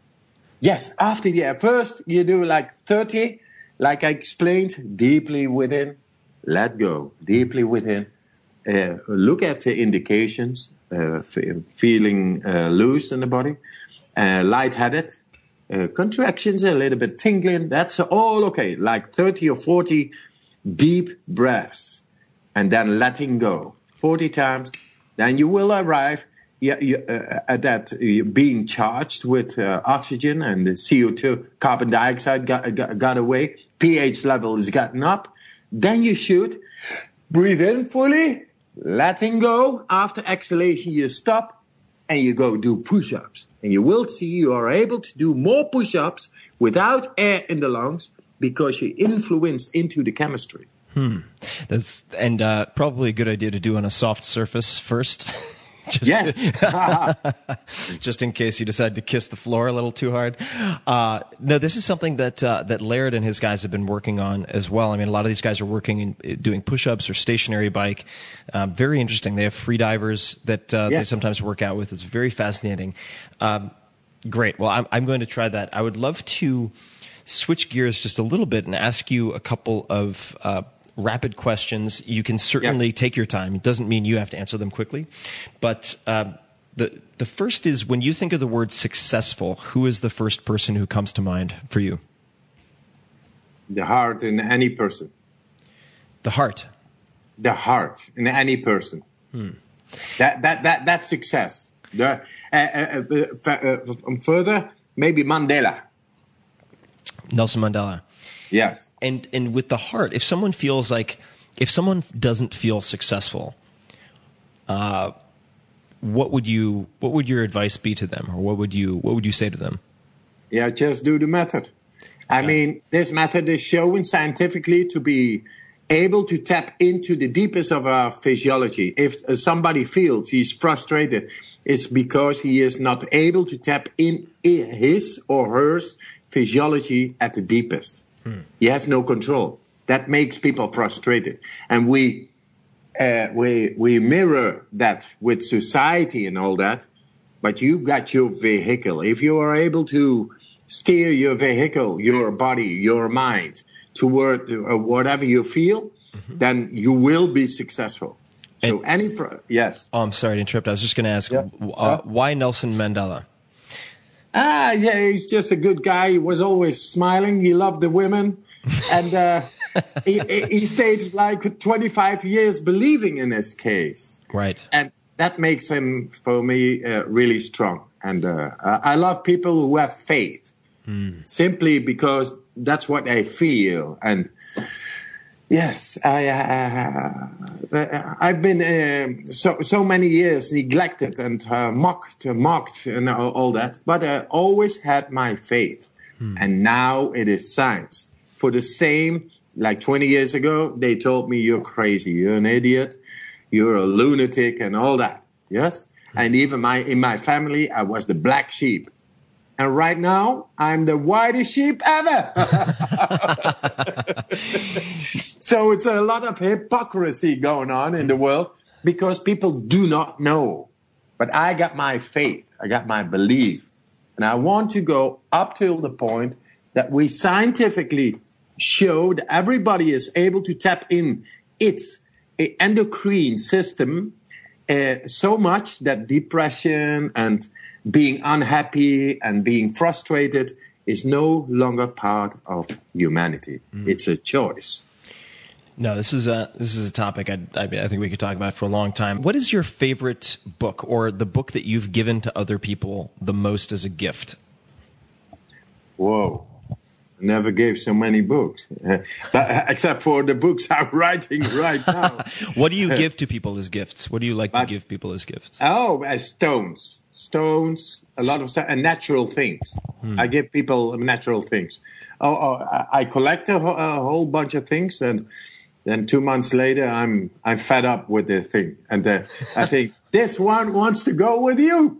Yes, after the air. First, you do like thirty, like I explained, deeply within, let go, deeply within. Uh, look at the indications. Uh, f- feeling uh, loose in the body, uh, lightheaded, uh, contractions, a little bit tingling. That's all okay. Like thirty or forty deep breaths, and then letting go forty times. Then you will arrive yeah, you, uh, at that uh, being charged with uh, oxygen, and the C O two, carbon dioxide got, got, got away. pH level is gotten up. Then you should breathe in fully. Letting go, after exhalation, you stop and you go do push-ups. And you will see you are able to do more push-ups without air in the lungs because you influenced into the chemistry. Hmm. That's and uh, probably a good idea to do on a soft surface first. Just, yes. just in case you decide to kiss the floor a little too hard. Uh, no, this is something that uh, that Laird and his guys have been working on as well. I mean, a lot of these guys are working in doing push-ups or stationary bike. Um, very interesting. They have free divers that uh, yes. they sometimes work out with. It's very fascinating. Um, great. Well, I'm, I'm going to try that. I would love to switch gears just a little bit and ask you a couple of uh, rapid questions. You can certainly Yes. take your time. It doesn't mean you have to answer them quickly. But uh, the the first is, when you think of the word successful, who is the first person who comes to mind for you? The heart in any person. The heart. The heart in any person. Hmm. That that that that's success. The, uh, uh, uh, uh, further, maybe Mandela. Nelson Mandela. Yes. And and with the heart, if someone feels like, if someone doesn't feel successful, uh, what would you what would your advice be to them, or what would you what would you say to them? Yeah, just do the method. I Yeah. mean, this method is shown scientifically to be able to tap into the deepest of our physiology. If uh, somebody feels he's frustrated, it's because he is not able to tap in i- his or her physiology at the deepest. Hmm. He has no control. That makes people frustrated. And we, uh, we, we mirror that with society and all that, but you got your vehicle. If you are able to steer your vehicle, your body, your mind, toward uh, whatever you feel, mm-hmm. then you will be successful. So and, any, fr- yes. Oh, I'm sorry to interrupt. I was just going to ask, Yeah. uh, why Nelson Mandela? Ah, yeah, he's just a good guy. He was always smiling. He loved the women. And uh, he, he stayed like twenty-five years believing in his case. Right. And that makes him, for me, uh, really strong. And uh, I love people who have faith, mm. simply because that's what I feel. And yes, I, uh, I've been uh, so so many years neglected and uh, mocked, uh, mocked, and all, all that. But I always had my faith, hmm. and now it is science. For the same, like twenty years ago, they told me you're crazy, you're an idiot, you're a lunatic, and all that. Yes, hmm. and even my in my family, I was the black sheep. And right now, I'm the whitest sheep ever. So it's a lot of hypocrisy going on in the world because people do not know. But I got my faith. I got my belief. And I want to go up till the point that we scientifically show that everybody is able to tap in its endocrine system uh, so much that depression and being unhappy and being frustrated is no longer part of humanity. Mm. It's a choice. No, this is a this is a topic I, I I think we could talk about for a long time. What is your favorite book, or the book that you've given to other people the most as a gift? Whoa. I never gave so many books, uh, but, uh, except for the books I'm writing right now. What do you give to people as gifts? What do you like but, to give people as gifts? Oh, as stones. Stones, a lot of stuff, and natural things. Hmm. I give people natural things. Oh, oh I collect a, a whole bunch of things, and then two months later, I'm I'm fed up with the thing, and uh, I think this one wants to go with you.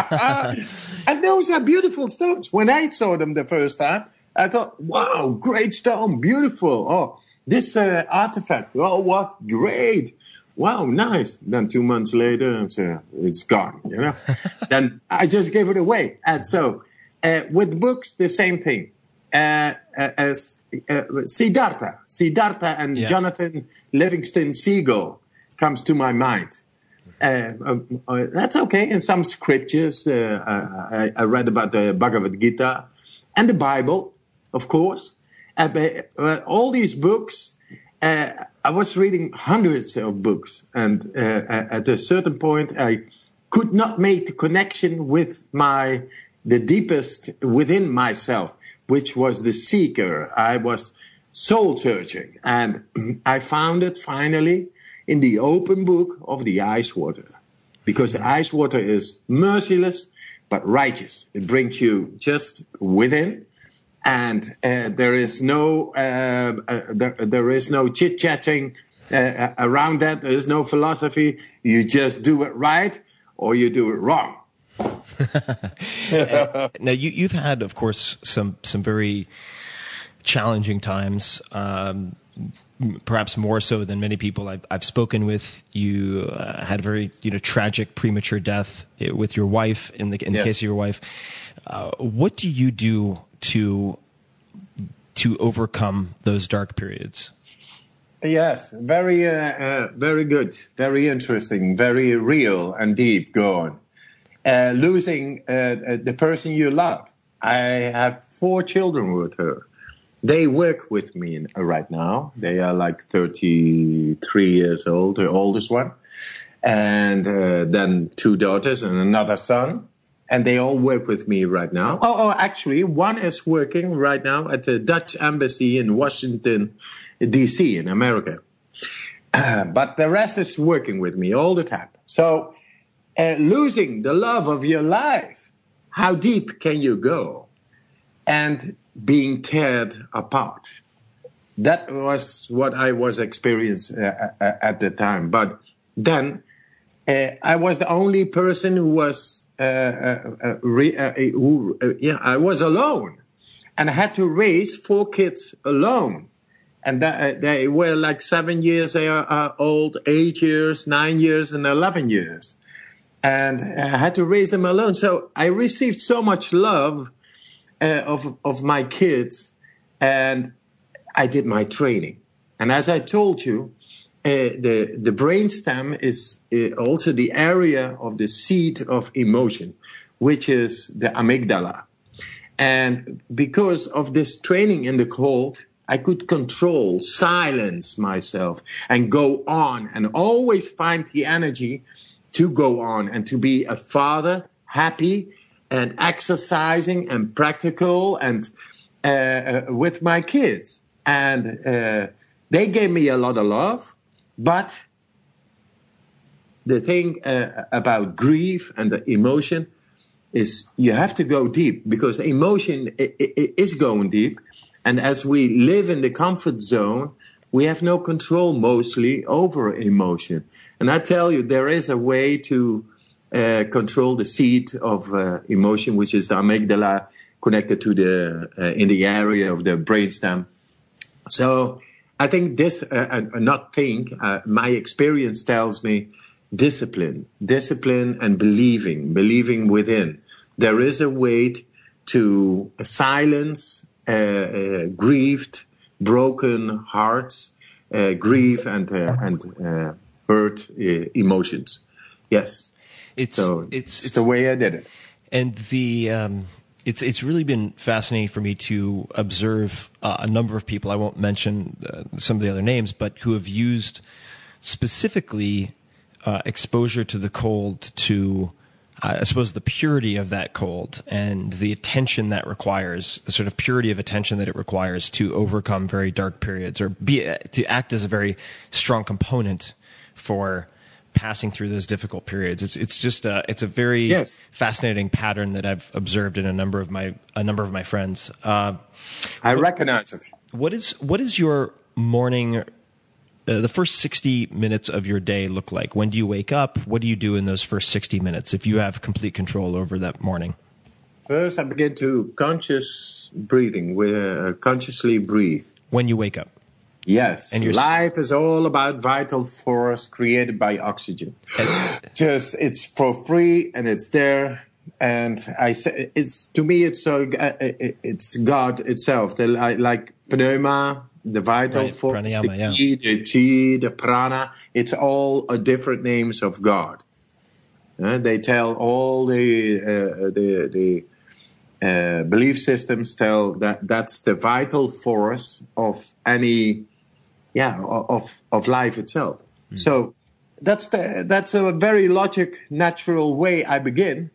And those are beautiful stones. When I saw them the first time, I thought, "Wow, great stone, beautiful." Oh, this uh, artifact. Oh, what great! Wow, nice. Then two months later, it's, uh, it's gone, you know. Then I just gave it away. And so uh, with books, the same thing. Uh, uh, as uh, Siddhartha, Siddhartha and yeah. Jonathan Livingston Seagull comes to my mind. Uh, uh, uh, that's okay. In some scriptures, uh, I, I read about the Bhagavad Gita and the Bible, of course. Uh, but, uh, all these books, uh, I was reading hundreds of books, and uh, at a certain point, I could not make the connection with my the deepest within myself, which was the seeker. I was soul searching, and I found it finally in the open book of the ice water, because the ice water is merciless but righteous. It brings you just within. And uh, there is no uh, uh, there, there is no chit-chatting uh, around that. There is no philosophy. You just do it right or you do it wrong. Now, you, you've had, of course, some some very challenging times, um, perhaps more so than many people I've, I've spoken with. You uh, had a very you know tragic premature death with your wife. In the in the yes. case of your wife, uh, what do you do to to overcome those dark periods? Yes, very, uh, uh, very good, very interesting, very real and deep going. Uh, losing uh, uh, the person you love. I have four children with her. They work with me right now. They are like thirty-three years old, the oldest one. And uh, then two daughters and another son. And they all work with me right now. Oh, oh, actually, one is working right now at the Dutch Embassy in Washington, D C in America. Uh, but the rest is working with me all the time. So uh, losing the love of your life, how deep can you go? And being teared apart. That was what I was experiencing uh, at the time. But then uh, I was the only person who was uh, uh, uh, re, uh, who uh, yeah I was alone, and I had to raise four kids alone, and that, uh, they were like seven years uh, old, eight years, nine years, and eleven years, and I had to raise them alone. So I received so much love uh, of of my kids, and I did my training. And as I told you, uh, the, the brainstem is uh, also the area of the seat of emotion, which is the amygdala. And because of this training in the cold, I could control, silence myself, and go on, and always find the energy to go on and to be a father, happy and exercising and practical and uh, uh, with my kids. And uh, they gave me a lot of love, but the thing uh, about grief and the emotion is you have to go deep, because emotion I- I- is going deep. And as we live in the comfort zone, we have no control mostly over emotion. And I tell you, there is a way to uh, control the seat of uh, emotion, which is the amygdala, connected to the uh, in the area of the brainstem. So I think this, uh, uh, not think, uh, my experience tells me discipline, discipline and believing, believing within. There is a way to silence uh, uh, grieved, broken hearts, uh, grief and uh, and uh, hurt uh, emotions. Yes, it's, so it's it's, it's the way I did it. And the um, it's it's really been fascinating for me to observe uh, a number of people. I won't mention uh, some of the other names, but who have used specifically uh, exposure to the cold to, uh, I suppose, the purity of that cold and the attention that requires, the sort of purity of attention that it requires to overcome very dark periods, or be to act as a very strong component for passing through those difficult periods. It's it's just a it's a very yes. fascinating pattern that I've observed in a number of my a number of my friends. Uh, I recognize it. What is what is your morning? Uh, the first sixty minutes of your day look like? When do you wake up? What do you do in those first sixty minutes if you have complete control over that morning? First, I begin to conscious breathing, with uh, consciously breathe. When you wake up? Yes. And your life is all about vital force created by oxygen. Just, it's for free and it's there. And I say, it's, to me, it's so, uh, it's God itself. The, like pneuma, the vital right. force, Pranayama, the ki, yeah. the chi, the prana. It's all uh, different names of God. Uh, they tell all the, uh, the, the, Uh, belief systems tell that that's the vital force of any, yeah, of of life itself. Mm. So that's the that's a very logic, natural way I begin.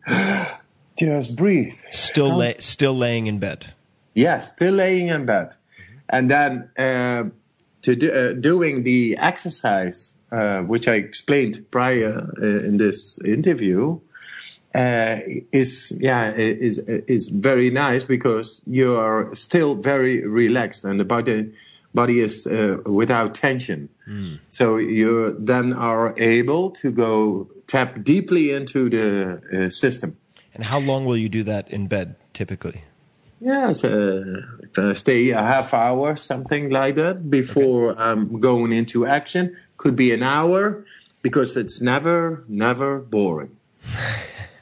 Just breathe. Still, lay, still laying in bed. Yeah, still laying in bed, mm-hmm. And then uh, to do, uh, doing the exercise, uh, which I explained prior uh, in this interview. Uh, is yeah is is very nice, because you are still very relaxed and the body body is uh, without tension. Mm. So you then are able to go tap deeply into the uh, system. And how long will you do that in bed typically? Yeah, so, uh, stay a half hour, something like that, before okay. um, going into action. Could be an hour, because it's never never boring.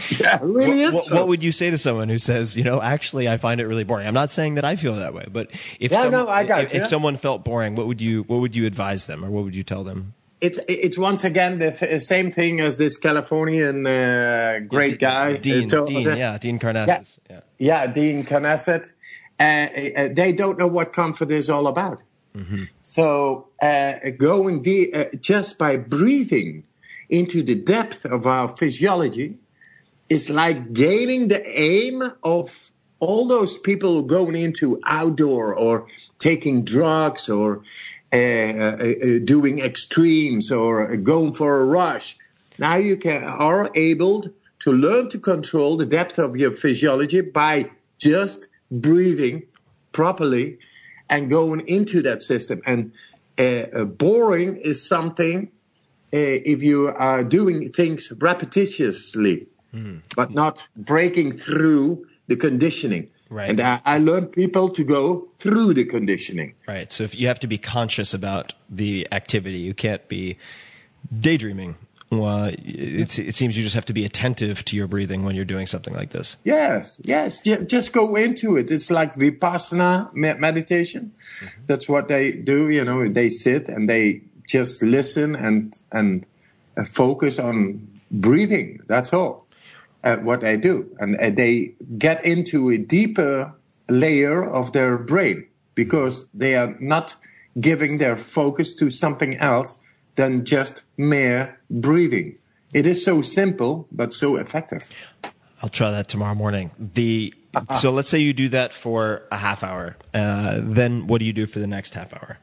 Yeah, it really what, is. What, so. what would you say to someone who says, you know, actually, I find it really boring? I'm not saying that I feel that way, but if Yeah, some, no, I got if, you. if someone felt boring, what would you what would you advise them, or what would you tell them? It's it's once again the th- same thing as this Californian uh, great guy, Dean, uh, to- Dean, to- yeah, Dean Karnazes. Yeah. Yeah, Dean Knesset. Uh, uh, they don't know what comfort is all about. Mm-hmm. So uh, going de- uh, just by breathing into the depth of our physiology is like gaining the aim of all those people going into outdoor or taking drugs or uh, uh, uh, doing extremes or going for a rush. Now you can are able to learn to control the depth of your physiology by just breathing properly and going into that system. And uh, uh, boring is something uh, if you are doing things repetitiously, mm. but not breaking through the conditioning. Right. And I, I learn people to go through the conditioning. Right. So if you have to be conscious about the activity, you can't be daydreaming. Well, it's, it seems you just have to be attentive to your breathing when you're doing something like this. Yes, yes. Just go into it. It's like Vipassana meditation. Mm-hmm. That's what they do. You know, they sit and they just listen and and focus on breathing. That's all. Uh, what they do, and uh, they get into a deeper layer of their brain because they are not giving their focus to something else than just mere breathing. It is so simple, but so effective. I'll try that tomorrow morning. The uh-huh. So let's say you do that for a half hour. Uh, then what do you do for the next half hour?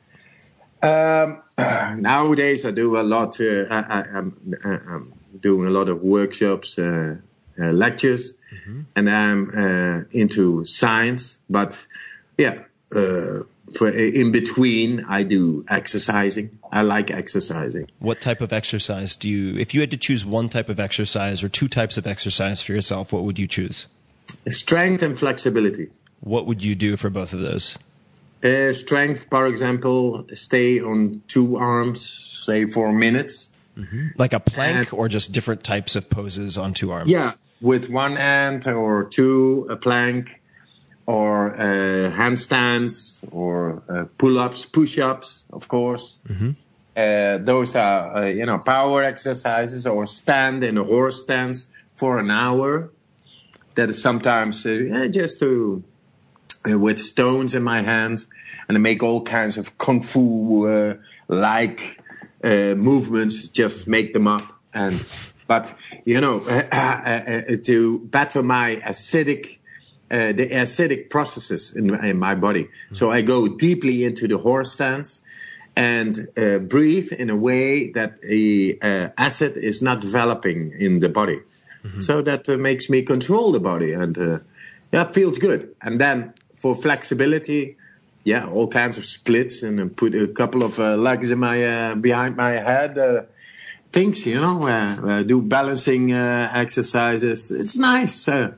Um, nowadays, I do a lot. Uh, I, I, I'm, I'm doing a lot of workshops, uh, uh, lectures, mm-hmm. and I'm uh, into science. But yeah, uh, for in between, I do exercising. I like exercising. What type of exercise do you, if you had to choose one type of exercise or two types of exercise for yourself, what would you choose? Strength and flexibility. What would you do for both of those? Uh, strength, for example, stay on two arms, say for minutes. Mm-hmm. Like a plank, and, or just different types of poses on two arms? Yeah, with one hand or two, a plank, or uh, handstands, or uh, pull-ups, push-ups, of course. Mm-hmm. Uh, those are, uh, you know, power exercises, or stand in a horse stance for an hour. That is sometimes uh, yeah, just to uh, with stones in my hands, and I make all kinds of kung fu uh, like uh, movements. Just make them up, and but you know, uh, uh, uh, to better my acidic. Uh, the acidic processes in, in my body. Mm-hmm. So I go deeply into the horse stance and uh, breathe in a way that the uh, acid is not developing in the body. Mm-hmm. So that uh, makes me control the body, and uh, that feels good. And then for flexibility, yeah, all kinds of splits, and uh, put a couple of uh, legs in my uh, behind my head. Uh, things, you know, uh, uh, do balancing uh, exercises. It's nice. Uh,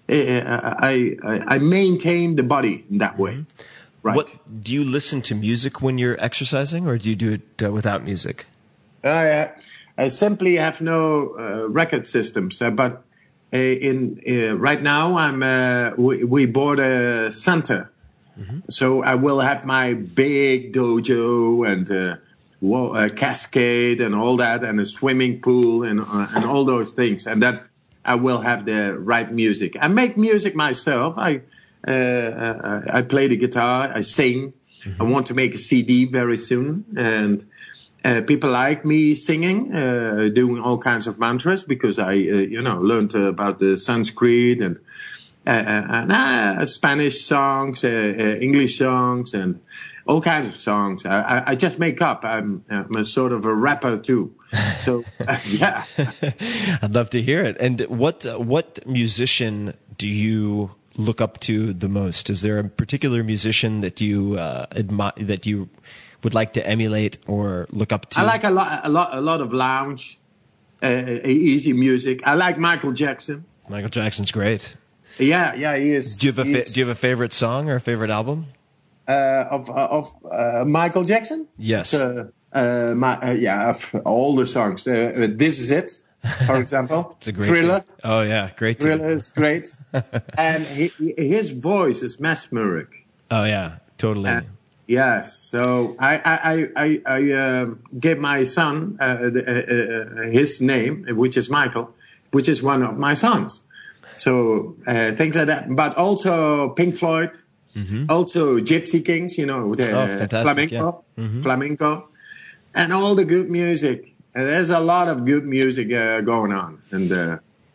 I, I I maintain the body in that way. Right. What do you listen to music when you're exercising, or do you do it uh, without music? I I simply have no uh, record systems, uh, but uh, in uh, right now I'm uh, we, we bought a center, mm-hmm. so I will have my big dojo and uh, wall, uh, cascade and all that, and a swimming pool and uh, and all those things, and that. I will have the right music. I make music myself. I uh, uh, I play the guitar. I sing. Mm-hmm. I want to make a C D very soon, and uh, people like me singing, uh, doing all kinds of mantras because I, uh, you know, learned uh, about the Sanskrit and uh, and uh, Spanish songs, uh, uh, English songs, and all kinds of songs. I, I, I just make up. I'm, I'm a sort of a rapper too. So uh, yeah, I'd love to hear it. And what uh, what musician do you look up to the most? Is there a particular musician that you uh, admire, that you would like to emulate or look up to? I like a lot, a lot, a lot of lounge, uh, easy music. I like Michael Jackson. Michael Jackson's great. Yeah, yeah, he is. Do you have a fa- do you have a favorite song or a favorite album? Uh, of of uh, Michael Jackson? Yes. Uh, uh, my, uh, yeah, all the songs. Uh, This Is It. for example. It's a great Thriller. Tune. Oh yeah, great. Tune. Thriller is great, and he, he, his voice is mesmeric. Oh yeah, totally. Uh, yes. So I I I I, I uh, gave my son uh, the, uh, uh, his name, which is Michael, which is one of my sons. So uh, things like that, but also Pink Floyd, mm-hmm. also Gypsy Kings, you know, the oh, fantastic, flamenco, yeah. mm-hmm. flamenco, and all the good music. And there's a lot of good music uh, going on, and uh,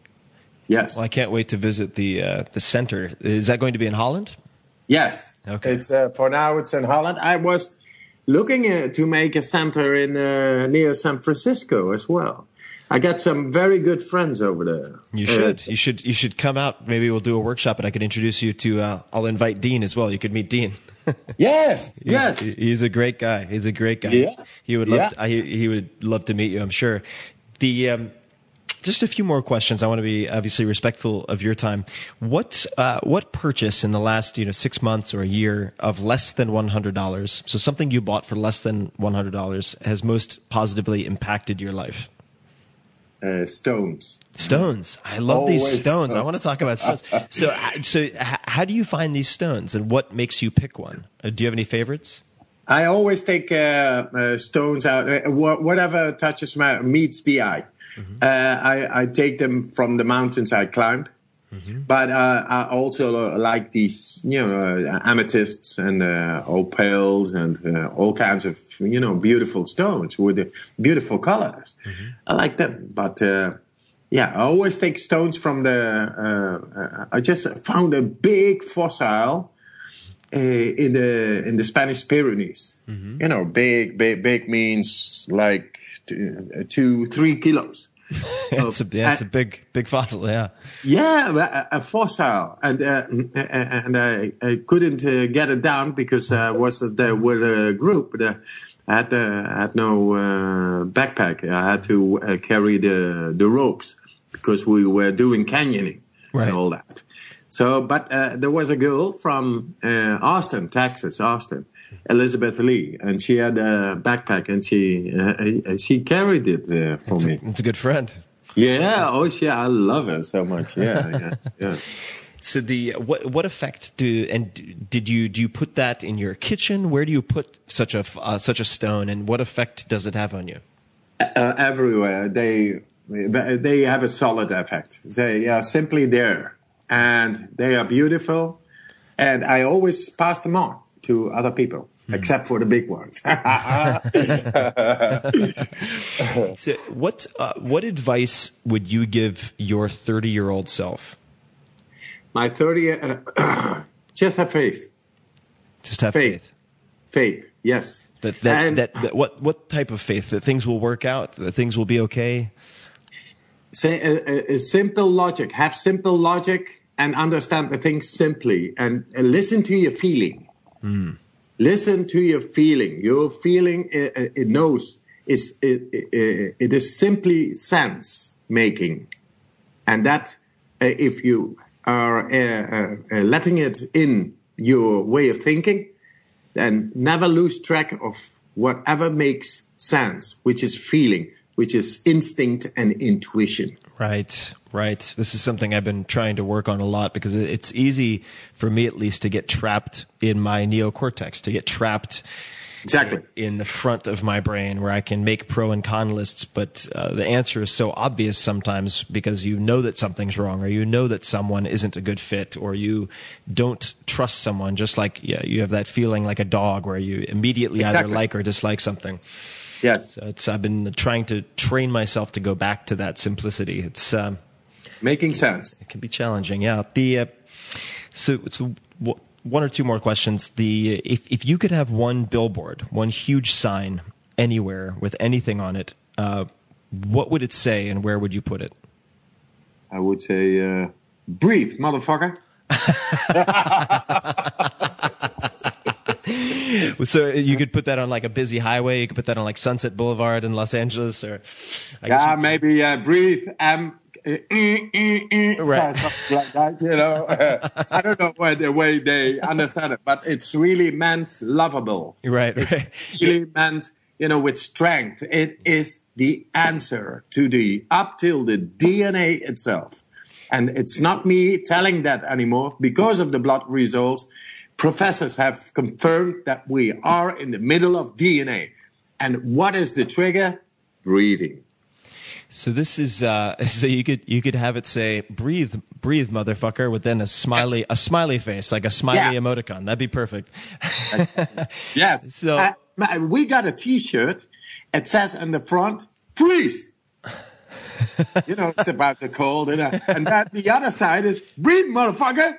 yes. Well, I can't wait to visit the uh, the center. Is that going to be in Holland? Yes. Okay. It's uh, for now. It's in Holland. I was looking uh, to make a center in uh, near San Francisco as well. I got some very good friends over there. You should. Uh, you should. You should come out. Maybe we'll do a workshop, and I could introduce you to. Uh, I'll invite Dean as well. You could meet Dean. yes. he's, yes. He's a great guy. He's a great guy. Yeah. He would love. Yeah. To, he, he would love to meet you. I'm sure. The. Um, Just a few more questions. I want to be obviously respectful of your time. What uh, what purchase in the last you know six months or a year of less than one hundred dollars, so something you bought for less than one hundred dollars, has most positively impacted your life? Uh, stones. Stones. I love Always these stones. stones. I want to talk about stones. So, so how do you find these stones, and what makes you pick one? Uh, do you have any favorites? I always take uh, uh, stones out. Uh, whatever touches my meets the eye. Mm-hmm. Uh, I, I take them from the mountains I climb, mm-hmm. but uh, I also like these, you know, uh, amethysts and uh, opals and uh, all kinds of, you know, beautiful stones with the beautiful colors. Mm-hmm. I like them, but uh, yeah, I always take stones from the. Uh, uh, I just found a big fossil uh, in the in the Spanish Pyrenees. Mm-hmm. You know, big, big, big means like. Two, three kilos. That's a that's a big big fossil, yeah. Yeah, a, a fossil, and uh, and I, I couldn't uh, get it down because I uh, was there with a group. The, I had uh, had no uh, backpack. I had to uh, carry the the ropes because we were doing canyoning right. and all that. So, but uh, there was a girl from uh, Austin, Texas, Austin. Elizabeth Lee, and she had a backpack, and she uh, she carried it there for it's me. A, it's a good friend. Yeah, oh yeah, I love her so much. Yeah, yeah, yeah. So the what what effect do and did you do you put that in your kitchen? Where do you put such a uh, such a stone, and what effect does it have on you? Uh, everywhere they they have a solid effect. They are simply there, and they are beautiful, and I always pass them on to other people, hmm. except for the big ones. So what uh, what advice would you give your thirty-year-old self? My thirty, uh, just have faith. Just have faith. Faith. Faith. Yes. That that, and that that what what type of faith? That things will work out. That things will be okay. Say a, a, a simple logic. Have simple logic and understand the things simply, and, and listen to your feeling. Mm. Listen to your feeling. Your feeling, it, it knows, is it, it, it is simply sense making, and that uh, if you are uh, uh, letting it in your way of thinking, then never lose track of whatever makes sense, which is feeling, which is instinct and intuition. Right, right. This is something I've been trying to work on a lot because it's easy for me, at least, to get trapped in my neocortex, to get trapped exactly in the front of my brain where I can make pro and con lists. But uh, the answer is so obvious sometimes because you know that something's wrong, or you know that someone isn't a good fit, or you don't trust someone, just like yeah, you have that feeling like a dog where you immediately exactly. either like or dislike something. Yes, so it's I've been trying to train myself to go back to that simplicity. It's um, making sense. It can be challenging, yeah. The uh, so so w- one or two more questions. The if if you could have one billboard, one huge sign anywhere with anything on it, uh, what would it say, and where would you put it? I would say, uh, "Breathe, motherfucker." So you could put that on like a busy highway. You could put that on like Sunset Boulevard in Los Angeles, or I yeah, you... maybe uh, breathe and uh, uh, uh, right, something like that. You know, uh, I don't know where the way they understand it, but it's really meant lovable. Right, it's right. really meant you know, with strength. It is the answer to the, up till the D N A itself. And it's not me telling that anymore. Because of the blood results, professors have confirmed that we are in the middle of D N A. And what is the trigger? Breathing. So this is uh, so you could you could have it say breathe breathe motherfucker with then a smiley yes. a smiley face, like a smiley yeah. emoticon. That'd be perfect. Yes. So uh, we got a T-shirt. It says on the front, freeze. You know, it's about the cold, and, uh, and that the other side is breathe, motherfucker.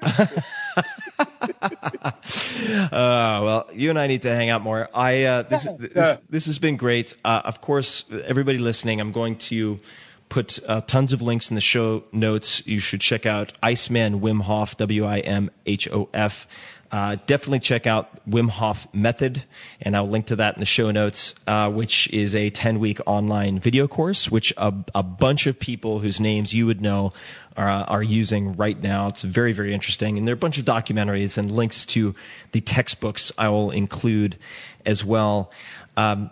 uh, well, you and I need to hang out more. I uh, this is this, this has been great. Uh, of course, everybody listening, I'm going to put uh, tons of links in the show notes. You should check out Iceman Wim Hof, W I M H O F. Uh, definitely check out Wim Hof Method, and I'll link to that in the show notes, uh, which is a ten-week online video course, which a, a bunch of people whose names you would know are, uh, are using right now. It's very, very interesting. And there are a bunch of documentaries and links to the textbooks I will include as well. Um,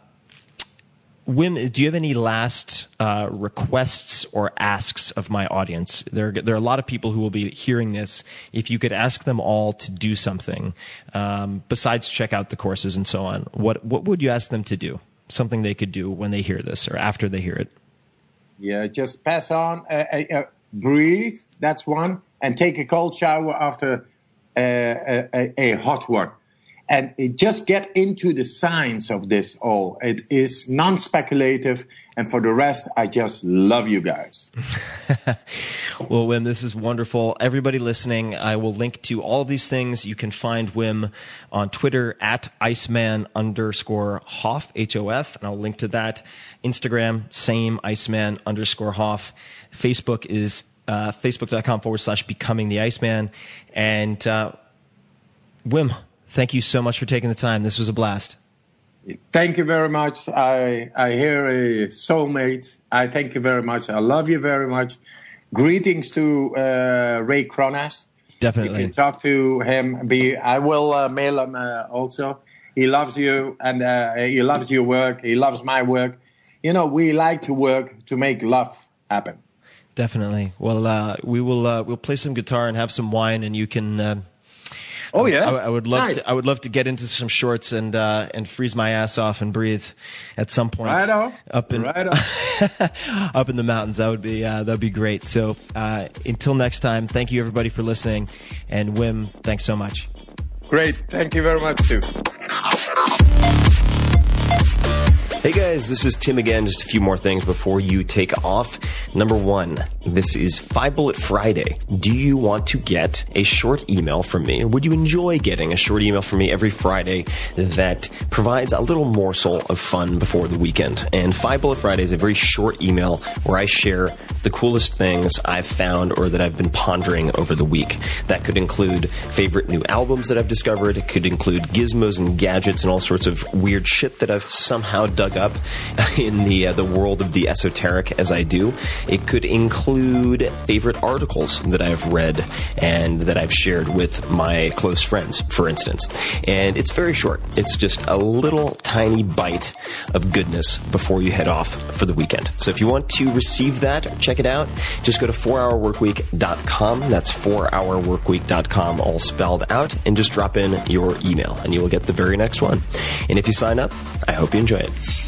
Wim, do you have any last uh, requests or asks of my audience? There, there are a lot of people who will be hearing this. If you could ask them all to do something um, besides check out the courses and so on, what what would you ask them to do? Something they could do when they hear this or after they hear it? Yeah, just pass on, uh, uh, breathe. That's one, and take a cold shower after uh, a, a, a hot one. And it just get into the science of this all. It is non-speculative. And for the rest, I just love you guys. Well, Wim, this is wonderful. Everybody listening, I will link to all of these things. You can find Wim on Twitter at Iceman underscore Hof, H O F. And I'll link to that. Instagram, same, Iceman underscore Hof. Facebook is uh, facebook.com forward slash becoming the Iceman. And uh, Wim, thank you so much for taking the time. This was a blast. Thank you very much. I I hear a soulmate. I thank you very much. I love you very much. Greetings to uh, Ray Cronus. Definitely. You can talk to him. Be I will uh, mail him uh, also. He loves you, and uh, he loves your work. He loves my work. You know, we like to work to make love happen. Definitely. Well, uh, we will uh, we'll play some guitar and have some wine, and you can. Uh, Oh yeah, I, I would love nice. to, I would love to get into some shorts and uh, and freeze my ass off and breathe at some point right on. up in right on. up in the mountains. That would be uh, that would be great. So uh, until next time, thank you everybody for listening, and Wim, thanks so much. Great, thank you very much too. Hey guys, this is Tim again. Just a few more things before you take off. Number one, this is Five Bullet Friday. Do you want to get a short email from me? Or would you enjoy getting a short email from me every Friday that provides a little morsel of fun before the weekend? And Five Bullet Friday is a very short email where I share the coolest things I've found or that I've been pondering over the week. That could include favorite new albums that I've discovered. It could include gizmos and gadgets and all sorts of weird shit that I've somehow dug up in the uh, the world of the esoteric as I do. It could include favorite articles that I've read and that I've shared with my close friends, for instance. And it's very short. It's just a little tiny bite of goodness before you head off for the weekend. So if you want to receive that or check it out, just go to four hour work week dot com. That's four hour work week dot com, all spelled out, and just drop in your email and you will get the very next one. And if you sign up, I hope you enjoy it.